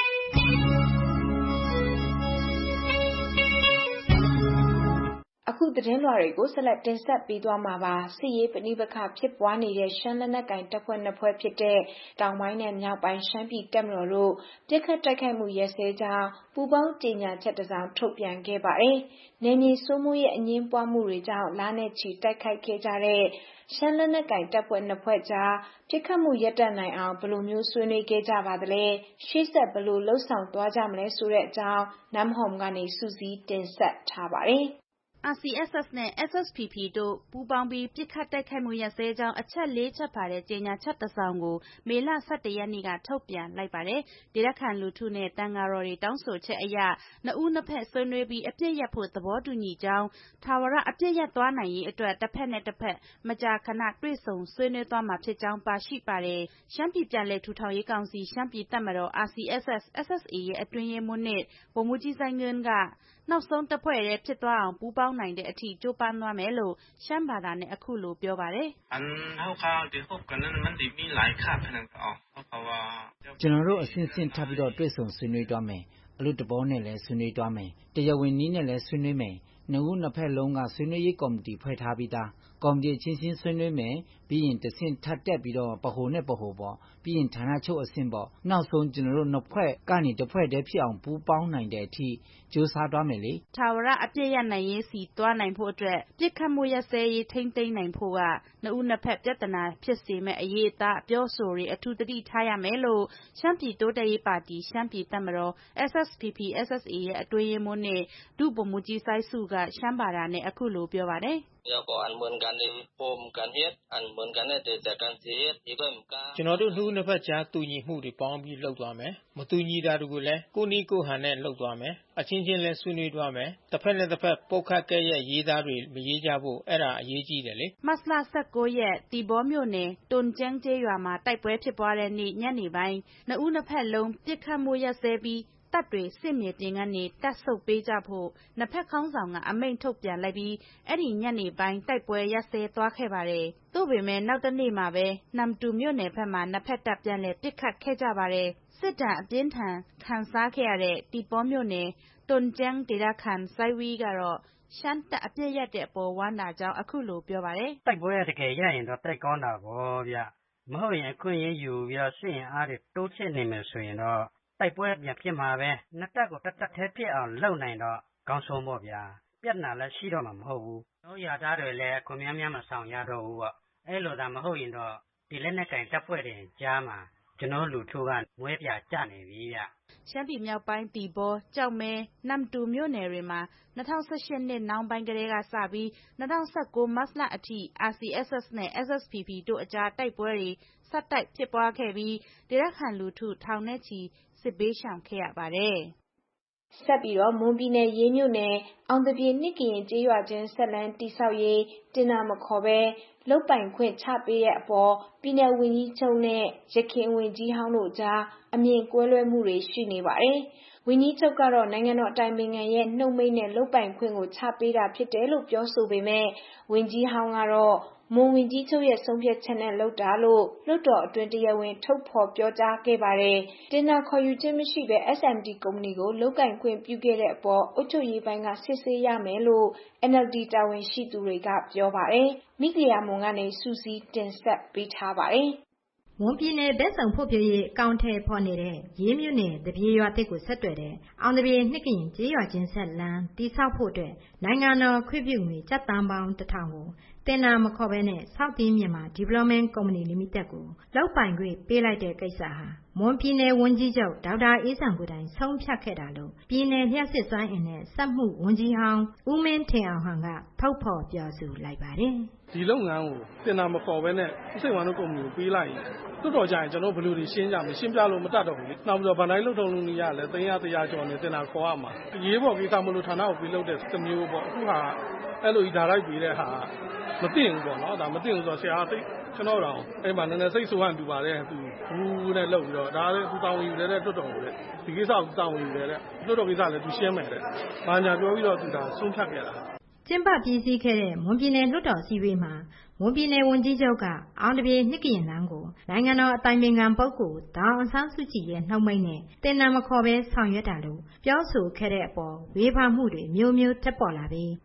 အခုသတင်းလွှာတွေကိုဆက်လက်တင်ဆက်ပေးသွားမှာပါ။စစ်ရေးပဋိပက္ခဖြစ်ပွားနေတဲ့ရှမ်းလက်နက်ကိုင်တပ်ဖွဲ့နှစ်ဖွဲ့ဖြစ်တဲ့တောင်ပိုင်းနဲ့မြောက်ပိုင်းရှမ်းပြည်တပ်မတော်တို့ပစ်ခတ်တိုက်ခိုက်မှုရပ်စဲကြောင်းပူးပေါင်းကြေညာချက်တစ်စောင်ထုတ်ပြန်ခဲ့ပါတယ်။နယ်မြေစိုးမိုးရေးအငြင်းပွားမှုတွေကြောင့်လနဲ့ချီတိုက်ခိုက်ခဲ့ကြတဲ့ရှမ်းလက်နက်ကိုင်တပ်ဖွဲ့နှစ်ဖွဲ့ကြားပစ်ခတ်မှုရပ်တန့်နိုင်အောင်ဘယ်လိုမျိုးဆွေးနွေးခဲ့ကြပါသလဲ။ရှေ့ဆက်ဘယ်လိုလှုပ်ဆောင်သွားကြမလဲဆိုတဲ့အကြောင်းနမ်ဟွမ်ကနေစုစည်းတင်ဆက်ထားပါတယ်။ R C S S နဲ့ S S P P တို့ပူးပေါင်းပြီးပစ်ခတ်တိုက်ခိုက်မှုရပ်စဲကြောင်းအချက်လေးချက်ပါတဲ့ကြေညာချက်တစ်စောင်ကိုမေလ၁၁ရက်နေ့ကထုတ်ပြန်လိုက်ပါတယ်။ဒေသခံလူထုနဲ့တန်ဃာတော်တွေတောင်းဆိုချက်အရနှစ်ဦးနှစ်ဖက်ဆွေးနွေးပြီးအပြစ်ရပ်ဖို့သဘောတူညီကြောင်းထာဝရအပြစ်ရပ်သွားနိုင်ရေးအတွက်တစ်ဖက်နဲ့တစ်ဖက်မကြာခဏတွေ့ဆုံဆွေးနွေးသွားမှာဖြစ်ကြောင်းပါရှိပါတယ်။ရှမ်းပြည်ပြန်လည်ထူထောင်ရေးကောင်စီရှမ်းပြည်တပ်မတော် R C S S S S A ရဲ့အတွင်းရေးမှူးနဲ့ဗိုလ်မှူးကြီးစိုင်းငင်းကနောက်ဆုံးတစ်ဖွဲ့တည်းဖြစ်သွားအောင်ပူးပေါင်းနိုင်တဲ့အထိကြိုးပမ်းသွားမယ်လို့ရှမ်းဘာသာနဲ့အခုလိုပြောပါတယ်။ကျွန်တော်တို့အစဉ်စဉ်ထပ်ပြီးတော့တွေ့ဆုံဆွေးနွေးသွားမယ်။အလို့တဘောနဲ့လည်းဆွေးနွေးသွားမယ်။တရားဝင်နည်းနဲ့လည်းဆွေးနွေးမယ်။နှစ်ဦးနှစ်ဖက်လုံးကဆွေးနွေးရေးကော်မတီဖွဲ့ထားပြီးသား။ကော်မတီအချင်းချင်းဆွေးနွေးမယ်။ပြီးရင်တစ်ဆင့်ထပ်တက်ပြီးတော့ပဟိုနဲ့ပဟိုပေါ့။ပြီးရင်ဌာနချုပ်အဆင့်ပေါ့။နောက်ဆုံးကျွန်တော်တို့နှစ်ဖွဲ့ကနေတစ်ဖွဲ့တည်းဖြစ်အောင်ပူးပေါင်းနိုင်တဲ့အထိကြိုးစားသွားမယ်လေ။ထာဝရအပြည့်ရနိုင်ရေးစီသွားနိုင်ဖို့အတွက်ပြစ်ခတ်မှုရပ်စဲရေးထိမ့်သိမ်းနိုင်ဖို့ကနှစ်ဦးနှစ်ဖက်ပြဿနာဖြစ်စေမဲ့အရေးအသားအပြောဆိုတွေအထူးသတိထားရမယ်လို့ရှမ်းပြည်တိုးတက်ရေးပါတီရှမ်းပြည်တပ်မတော် S S P P S S A ရဲ့အတွင်းရေးမှူးနဲ့ဒုဗိုလ်မှူးကြီးစိုင်းစုကရှမ်းဘာသာနဲ့အခုလိုပြောပါတယ်။ကျွန်တော်တို့နှစ်ဦးနှစ်ဖက်ကြားတူညီမှုတွေပေါင်းပြီးလှုပ်သွားမယ်။မတူညီတာတွေကိုလည်းကိုနီးကိုဟန်နဲ့လှုပ်သွားမယ်။အချင်းချင်းလည်းဆွေးနွေးသွားမယ်။တစ်ဖက်နဲ့တစ်ဖက်ပုတ်ခတ်ကဲ့ရဲ့ရေးသားတွေမရေးကြဖို့အဲ့ဒါအရေးကြီးတယ်လေ။မတ်လ၁၉ရက်တီဘောမြို့နယ်တွန်ကျန်းကျေးရွာမှာတိုက်ပွဲဖြစ်ပွားတဲ့နေ့ညနေပိုင်းနှစ်ဦးနှစ်ဖက်လုံးပစ်ခတ်မှုရပ်စဲပြီးတပ်တွေစစ်မြေပြင်ကနေတပ်ဆုတ်ပေးကြဖို့နှစ်ဖက်ခေါင်းဆောင်ကအမိန့်ထုတ်ပြန်လိုက်ပြီးအဲ့ဒီညနေပိုင်းတိုက်ပွဲရပ်စဲသွားခဲ့ပါတယ်။သို့ပေမဲ့နောက်တစ်နေ့မှာပဲနမ်တူမြို့နယ်ဘက်မှာနှစ်ဖက်တပ်ပြန်လည်ပစ်ခတ်ခဲ့ကြပါတယ်။စစ်တပ်အပြင်းထန်ခံစားခဲ့ရတဲ့တီဘောမြို့နယ်တွန်ကျန်းဒေသခံစိုင်းဝီကတော့ရှမ်းတပ်အပြစ်ရပ်တဲ့အပေါ်ဝမ်းသာကြောင်းအခုလိုပြောပါတယ်။တိုက်ပွဲတကယ်ရရင်တော့တိုက်ကောင်းတာပေါ့ဗျ။မဟုတ်ရင်အခွင့်အရေးယူပြီးတော့စစ်ရင်အားတွေတိုးချဲ့နေမယ်ဆိုရင်တော့တိုက်ပွဲပြန်ဖြစ်မှာပဲနှစ်တပ်ကိုတစ်တပ်ထဲဖြစ်အောင်လုပ်နိုင်တော့ကောင်းဆုံးပေါ့ဗျာပြဿနာလည်းရှိတော့မှာမဟုတ်ဘူးတို့ရသားတွေလည်းခွန်များများမဆောင်ရတော့ဘူးပေါ့အဲ့လိုသာမဟုတ်ရင်တော့ဒီလက်နက်ကင်တပ်ဖွဲ့တွေကြားမှာကျွန်တော်လူထုကမွဲပြကြနေပြီဗျရှမ်းပြည်မြောက်ပိုင်းတီဘောကြောက်မဲနမ်တူမြို့နယ်တွေမှာ၂၀၁၈နှစ်နောင်ပိုင်းကလေးကစပြီး၂၀၁၉မတ်လအထိ R C S S နဲ့ S S P P တို့အကြားတိုက်ပွဲတွေဆက်တိုက်ဖြစ်ပွားခဲ့ပြီးဒေသခံလူထုထောင်နဲ့ချီစစ်ဘေးရှောင်ခဲ့ရပါတယ်။ဆက်ပြီးတော့မွန်ပြည်နယ်ရေးမြို့နယ်အောင်တပြေနှစ်ကရင်ကျေးရွာချင်းဆက်လန်းတိဆောက်ရေးတင်နာမခေါ်ပဲလုတ်ပိုင်ခွင့်ချပေးတဲ့အပေါ်ပြည်နယ်ဝန်ကြီးချုပ်နဲ့ရခိုင်ဝန်ကြီးဟောင်းတို့ကြားအမြင်ကွဲလွဲမှုတွေရှိနေပါတယ်။ဝန်ကြီးချုပ်ကတော့နိုင်ငံတော်အတိုင်ပင်ခံရဲ့နှုတ်မိတ်နဲ့လုတ်ပိုင်ခွင့်ကိုချပေးတာဖြစ်တယ်လို့ပြောဆိုပေမဲ့ဝန်ကြီးဟောင်းကတော့မွန်ဝန်ကြီးချုပ်ရဲ့ဆုံးဖြတ်ချက်နဲ့လုပ်တာလို့လွှတ်တော်အတွင်းတရားဝင်ထုတ်ဖော်ပြောကြားခဲ့ပါတယ်။တင်နာခေါ်ယူခြင်းမရှိဘဲ S M D ကုမ္ပဏီကိုလုပ်ကိုင်ခွင့်ပြုခဲ့တဲ့အပေါ်အုပ်ချုပ်ရေးပိုင်းကစစ်ဆေးရမယ်လို့ N L D တာဝန်ရှိသူတွေကပြောပါတယ်။မိဂလျာမွန်ကနေစူးစီးတင်ဆက်ပေးထားပါတယ်။မွန်ပြည်နယ်ဘက်ဆောင်ဖွံ့ဖြိုးရေးအကောင့်ထဲဖော်နေတဲ့ရေးမြို့နယ်တပြေရွာတစ်ကိုဆက်သွယ်တဲ့အောင်တပြေနှစ်ကရင်ကျေးရွာချင်းဆက်လန်းတိဆောက်ဖို့အတွက်နိုင်ငံတော်ခွင့်ပြုငွေကျပ်တန်ပေါင်းတစ်ထောင်ကိုတင်နာမခေါ်ဘဲနဲ့ South East Myanmar Development Company Limited ကိုလောက်ပိုင်ခွင့်ပေးလိုက်တဲ့ကိစ္စဟာမွန်ပြည်နယ်ဝန်ကြီးချုပ်ဒေါက်တာအေးဆောင်ကိုတိုင်ဆုံးဖြတ်ခဲ့တာလို့ပြည်နယ်လျှက်စစ်စွမ်းအင်နဲ့စက်မှုဝန်ကြီးဟောင်းဦးမင်းထင်အောင်ဟန်ကထုတ်ဖော်ပြောဆိုလိုက်ပါတယ်ဒီလုပ်ငန်းကိုတင်နာမခေါ်ဘဲနဲ့စိတ်ဝမ်းတို့ကုမ္ပဏီကိုပေးလိုက်ရင်တော်တော်ကြာရင်ကျွန်တော်ဘယ်လိုတွေရှင်းကြမလဲရှင်းပြလို့မတတ်တော့ဘူးလေနောက်ပြီးတော့ဗန်တိုင်းလုတ်ထုံလူကြီးရလဲသိန်းရတရားကျော်နေတင်နာခေါ်ရမှာရေးပေါ်ကိစ္စမလို့ဌာနကိုပြီးလုပ်တဲ့စမျိုးပေါ့အခုဟာအဲ့လိုဓာတ်ရိုက်ပြီးတဲ့ဟာမသိဘူးပေါ့နော်ဒါမသိဘူးဆိုတော့ဆရာသိကျွန်တော်တော့အဲ့မှာနည်းနည်းစိတ်ဆိုးဟန်တူပါတယ်သူဘူးနဲ့လုပ်ပြီးတော့ဒါလည်းသူတောင်းဝင်ယူတဲ့တွတ်တော်တဲ့ဒီကိစ္စကိုတောင်းဝင်ယူတဲ့တွတ်တော်ကိစ္စလည်းသူရှင်းမယ်တဲ့ဘာညာပြောပြီးတော့သူဒါဆုံးဖြတ်ခဲ့တာကျင်းပပြည်စည်းခဲ့တဲ့မွန်ပြည်နယ်လွှတ်တော်စည်းဝေးမှာမွန်ပြည်နယ်ဝန်ကြီးချုပ်ကအောင်တပြေနှစ်ကရင်လမ်းကိုနိုင်ငံတော်အတိုင်ပင်ခံပုဂ္ဂိုလ်ဒေါအောင်ဆန်းစုကြည်ရဲ့နှုတ်မိတ်နဲ့တင်နာမခေါ်ပဲဆောင်ရွက်တာလို့ပြောဆိုခဲ့တဲ့အပေါ်ဝေဖန်မှုတွေမျိုးမျိုးထပ်ပေါ်လာပြီး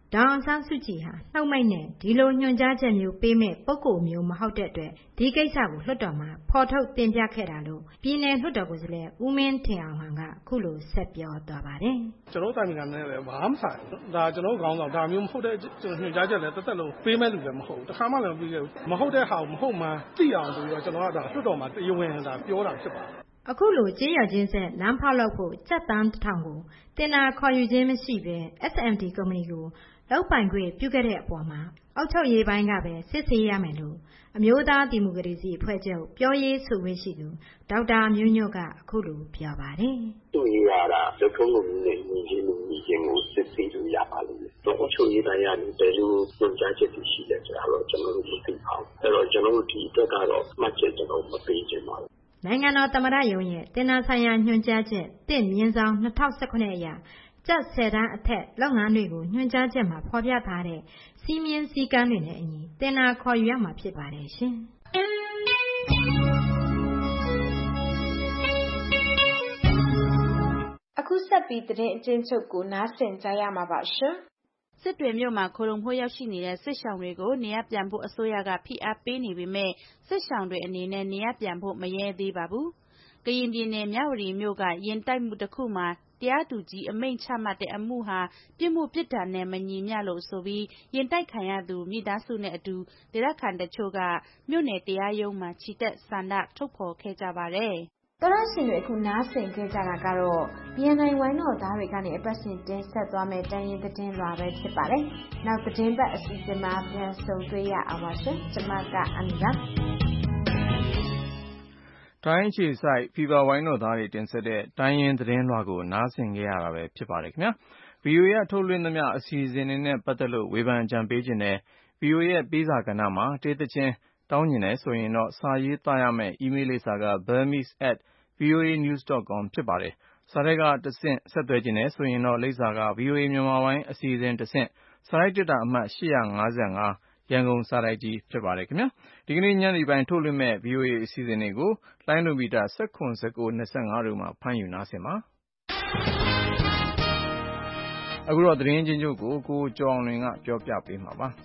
ဒေါ်အောင်ဆန်းစုကြည်ဟာနှုတ်မိတ်နဲ့ဒီလိုညွှန်ကြားချက်မျိုးပေးမဲ့ပုဂ္ဂိုလ်မျိုးမဟုတ်တဲ့အတွက်ဒီကိစ္စကိုလွှတ်တော်မှာဖော်ထုတ်တင်ပြခဲ့တာလို့ပြည်နယ်လွှတ်တော်ကိုယ်စားလှယ်ဦးမင်းထင်အောင်ဟန်ကအခုလိုဆက်ပြောသွားပါတယ်။ကျွန်တော်တိုင်ပင်ခံနဲ့လည်းဘာမှမဆိုင်ဘူး။ဒါကျွန်တော်ခေါင်းဆောင်ဒါမျိုးမဟုတ်တဲ့ကျွန်တော်ညွှန်ကြားချက်လည်းတစ်သက်လုံးပေးမဲ့လူလည်းမဟုတ်ဘူး။တစ်ခါမှလည်းမပြီးခဲ့ဘူး။မဟုတ်တဲ့ဟာကိုမဟုတ်မှသိအောင်ဆိုပြီးတော့ကျွန်တော်ကဒါလွှတ်တော်မှာတရားဝင်ဒါပြောတာဖြစ်ပါတယ်။အခုလိုကြေးရွာချင်းဆက်လမ်းဖောက်လုပ်ဖို့စက်တန်းတစ်ထောင်ကိုတင်နာခေါ်ယူခြင်းမရှိဘဲ အက်စ် အမ် တီ ကုမ္ပဏီကိုလောက်ပိုင်ခွင့်ပြုခဲ့တဲ့အပေါ်မှာအောက်ချုပ်ရေးပိုင်းကပဲစစ်ဆေးရမယ်လို့အမျိုးသားဒီမိုကရေစီအဖွဲ့ချုပ်ပြောရေးဆိုခွင့်ရှိသူဒေါက်တာမျိုးညွန့်ကအခုလိုပြောပါတယ်။သူရတာလုပ်ထုံးလုပ်နည်းနဲ့ညီချင်းညီချင်းကိုစစ်ဆေးလို့ရပါလိမ့်မယ်။တော့အောက်ချုပ်ရေးပိုင်းကနေဘယ်လိုညွှန်ကြားချက်တွေရှိလဲဆိုတာတော့ကျွန်တော်တို့မသိပါဘူး။အဲ့တော့ကျွန်တော်တို့ဒီအတွက်ကတော့မှတ်ချက်ကျွန်တော်မပေးချင်ပါဘူး။နိုင်ငံတော်သမ္မတရုံးရဲ့တင်နာဆိုင်ရာညွှန်ကြားချက်တစ်မြင်းဆောင်၂၀၁၈အရာကျပ်ဆယ်တန်းအထက်လုပ်ငန်းတွေကိုညွှန်ကြားချက်မှာဖော်ပြထားတဲ့စီးမြင်စည်းကမ်းတွေနဲ့အညီတင်နာခေါ်ယူရမှာဖြစ်ပါတယ်ရှင်။အခုဆက်ပြီးသတင်းအကျဉ်းချုပ်ကိုနားဆင်ကြရမှာပါရှင်။စစ်တွေမြို့မှာခိုလုံဖို့ရောက်ရှိနေတဲ့စစ်ရှောင်တွေကိုနေရပြန်ဖို့အစိုးရကဖိအားပေးနေပေမဲ့စစ်ရှောင်တွေအနေနဲ့နေရပြန်ဖို့မရဲသေးပါဘူး။ကရင်ပြည်နယ်မြဝတီမြို့ကရင်တိုက်မှုတစ်ခုမှာတရားသူကြီးအမိန့်ချမှတ်တဲ့အမှုဟာပြစ်မှုပြစ်ဒဏ်နဲ့မညီမျှလို့ဆိုပြီးရင်တိုက်ခံရသူမိသားစုနဲ့အတူဒေသခံတချို့ကမြို့နယ်တရားရုံးမှာချီတက်ဆန္ဒထုတ်ဖော်ခဲ့ကြပါတယ်။သောရရှင်တွေအခုနားဆင်ခဲ့ကြတာကတော့ဘီအန်အိုင်ဝိုင်းတော်သားတွေကနေအပတ်စဉ်တင်ဆက်သွားမယ့်တိုင်းရင်းသတင်းလွှာပဲဖြစ်ပါတယ်။နောက်သတင်းပတ်အစီအစဉ်မှာပြန်ဆုံတွေ့ရအောင်ပါရှင်။ကျွန်မကအန်ပါတိုင်းချီဆိုင်ဖီဗာဝိုင်းတော်သားတွေတင်ဆက်တဲ့တိုင်းရင်းသတင်းလွှာကိုနားဆင်ကြရတာပဲဖြစ်ပါတယ်ခင်ဗျာ ဗီအိုအေ ကထုတ်လွှင့်သမျှအစီအစဉ်တွေနဲ့ပတ်သက်လို့ဝေဖန်ကြံပေးခြင်းနဲ့ ဗီအိုအေ ရဲ့ပေးစာကဏ္ဍမှာတေးသချင်းတောင်းကျင်တယ်ဆိုရင်တော့စာရေးသားရမယ့် email လိပ်စာက burmese at voa news dot com ဖြစ်ပါတယ်စာတိုက်ကတဆင့်ဆက်သွယ်ခြင်းနဲ့ဆိုရင်တော့လိပ်စာက ဗီအိုအေ မြန်မာပိုင်းအစီအစဉ်တဆင့်စာရိုက်တက်တာအမှတ်၈၅၅ရန်ကုန်စာတိုက်ကြီးဖြစ်ပါတယ်ခင်ဗျာဒီကနေ့ညနေပိုင်းထုတ်လွှင့်မဲ့ ဗီအိုအေ အစီအစဉ်တွေကိုလိုင်းလိုမီတာ၁၇ ၁၉ ၂၅တို့မှာဖမ်းယူနားဆင်ပါအခုတော့သတင်းချင်းချုပ်ကိုကိုကျော်အောင်လွင်ကပြောပြပေးမှာပါ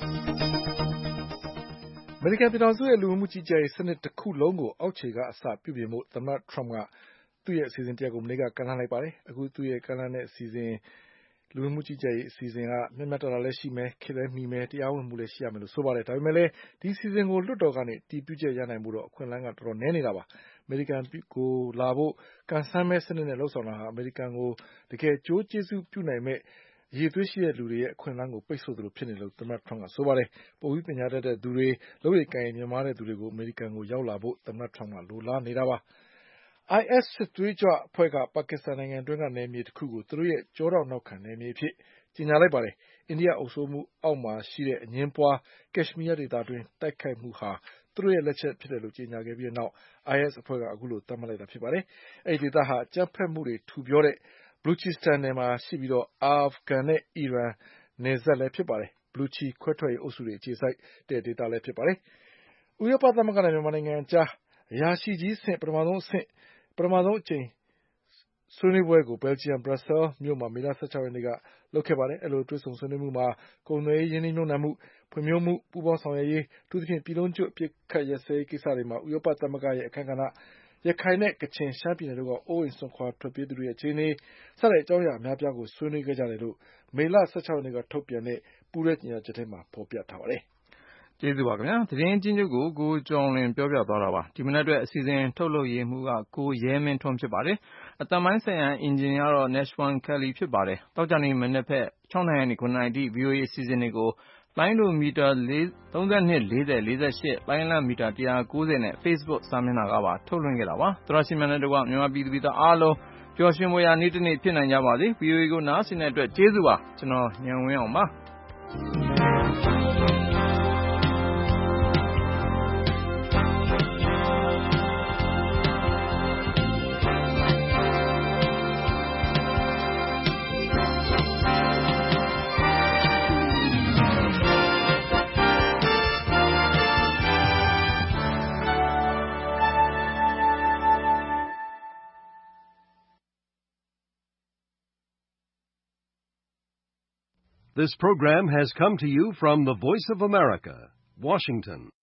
အမေရိကန်ပြည်ထောင်စုရဲ့လူဝင်မှုကြီးကြပ်ရေးစနစ်တစ်ခုလုံးကိုအောက်ခြေကအစပြုပြင်ဖို့သမ္မတထရမ့်ကသူ့ရဲ့အစီအစဉ်တရပ်ကိုမနေ့ကကမ်းလှမ်းလိုက်ပါတယ်အခုသူ့ရဲ့ကမ်းလှမ်းတဲ့အစီအစဉ်လူဝင်မှုကြီးကြပ်ရေးအစီအစဉ်ကမျှမျှတတလည်းရှိမယ်ခေတ်လည်းမီမယ်တရားဝင်မှုလည်းရှိရမယ်လို့ဆိုပါတယ်ဒါပေမဲ့လည်းဒီအစီအစဉ်ကိုလွှတ်တော်ကနေတည်ပြုချက်ရနိုင်မှုတော့အခွင့်အလမ်းကတော်တော်နည်းနေတာပါအမေရိကန်ကိုလာဖို့ကန်ဆန်းမဲစနစ်နဲ့လှုပ်ဆောင်တာဟာအမေရိကန်ကိုတကယ်ကြိုးကျေးဇူးပြုနိုင်မဲ့ရည်သွေးရှိတဲ့လူတွေရဲ့အခွင့်အလမ်းကိုပိတ်ဆို့သလိုဖြစ်နေလို့သမ္မတထရမ့်ကဆိုပါတယ်ပုံပြီးပညာတတ်တဲ့သူတွေလုပ်ရည်ကိုင်မြင်မာတဲ့သူတွေကိုအမေရိကန်ကိုရောက်လာဖို့သမ္မတထရမ့်ကလိုလားနေတာပါအိုင်အက်စ် စစ်သွေးကြွအဖွဲ့ကပါကစ္စတန်နိုင်ငံတွင်းကနယ်မြေတစ်ခုကိုသူတို့ရဲ့ကြောထောက်နောက်ခံနယ်မြေအဖြစ်ကြေညာလိုက်ပါတယ်အိန္ဒိယအုပ်စိုးမှုအောက်မှာရှိတဲ့အငင်းပွားကက်ရှ်မီးယားဒေသတွင်းတိုက်ခိုက်မှုဟာသူတို့ရဲ့လက်ချက်ဖြစ်တယ်လို့ကြေညာခဲ့ပြီးနောက် အိုင်အက်စ်အဖွဲ့ကအခုလိုသတ်မှတ်လိုက်တာဖြစ်ပါတယ်အဲဒီဒေသဟာအကြမ်းဖက်မှုတွေထူပြောတဲ့ဘလူချီစတန်နယ်မှာရှိပြီးတော့အာဖဂန်နဲ့အီရန်နယ်စပ်လည်းဖြစ်ပါတယ်ဘလူချီခွဲထွက်ရေးအုပ်စုတွေအခြေစိုက်တဲ့ဒေသလည်းဖြစ်ပါတယ်ဥရောပသမဂ္ဂနဲ့မြန်မာနိုင်ငံအကြားအရာရှိကြီးဆင့်ပထမဆုံးအဆင့်ပထမဆုံးအကြိမ်ဆွေးနွေးပွဲကိုဘယ်လ်ဂျီယံဘရပ်ဆဲလ်မြို့မှာမေလ၁၆ရက်နေ့ကလုပ်ခဲ့ပါတယ်အဲ့လိုတွေ့ဆုံဆွေးနွေးမှုမှာကုန်သွယ်ရေးရင်းနှီးမြှုပ်နှံမှုဖွံ့ဖြိုးမှုပူးပေါင်းဆောင်ရွက်ရေးအထူးသဖြင့်ပြည်လုံးကျွတ်အပစ်အခတ်ရပ်စဲရေးကိစ္စတွေမှာဥရောပသမဂ္ဂရဲ့အခန်းကဏ္ဍရခိုင်နဲ့ကချင်ရှမ်းပြည်နယ်တို့ကအိုးအိမ်စွန့်ခွာထွက်ပြေးသူတွေရဲ့အခြေအနေစတဲ့အကြောင်းအရာအများပြားကိုဆွေးနွေးခဲ့ကြတယ်လို့မေလ၁၆ရက်နေ့ကထုတ်ပြန်တဲ့ပူးရဲကြေညာချက်ထဲမှာဖော်ပြထားပါတယ်ကျေးဇူးပါခင်ဗျာသတင်းချင်းချုပ်ကိုကိုကျော်လွင်ပြောပြသွားတာပါဒီမနက်အတွက်အစီအစဉ်ထုတ်လုပ်ရေးမှုကကိုရဲမင်းထွန်းဖြစ်ပါတယ်အတမိုင်းဆိုင်ရာအင်ဂျင်နီယာတော့ Nashwan Kelly ဖြစ်ပါတယ်တောက်ကြနေမနေ့ဖက်၆နာရီခုနှစ်နာရီထိ ဗီအိုအေ အစီအစဉ်တွေကိုလိုင်းလိုမီတာသုံး၂ ၄၀ ၄၈လိုင်းလမီတာ၁၉၀နဲ့ Facebook စာမျက်နှာကပါထုတ်လွှင့်ခဲ့တာပါသရရှိမြတ်နဲ့တကွမြန်မာပြည်သူပြည်သားအားလုံးပျော်ရွှင်ပွဲရာနေ့တစ်နေ့ဖြစ်နိုင်ကြပါစေ ဗီအိုအေ ကိုနားဆင်တဲ့အတွက်ကျေးဇူးပါကျွန်တော်ညံဝင်းအောင်ပါ This program has come to you from the Voice of America, Washington.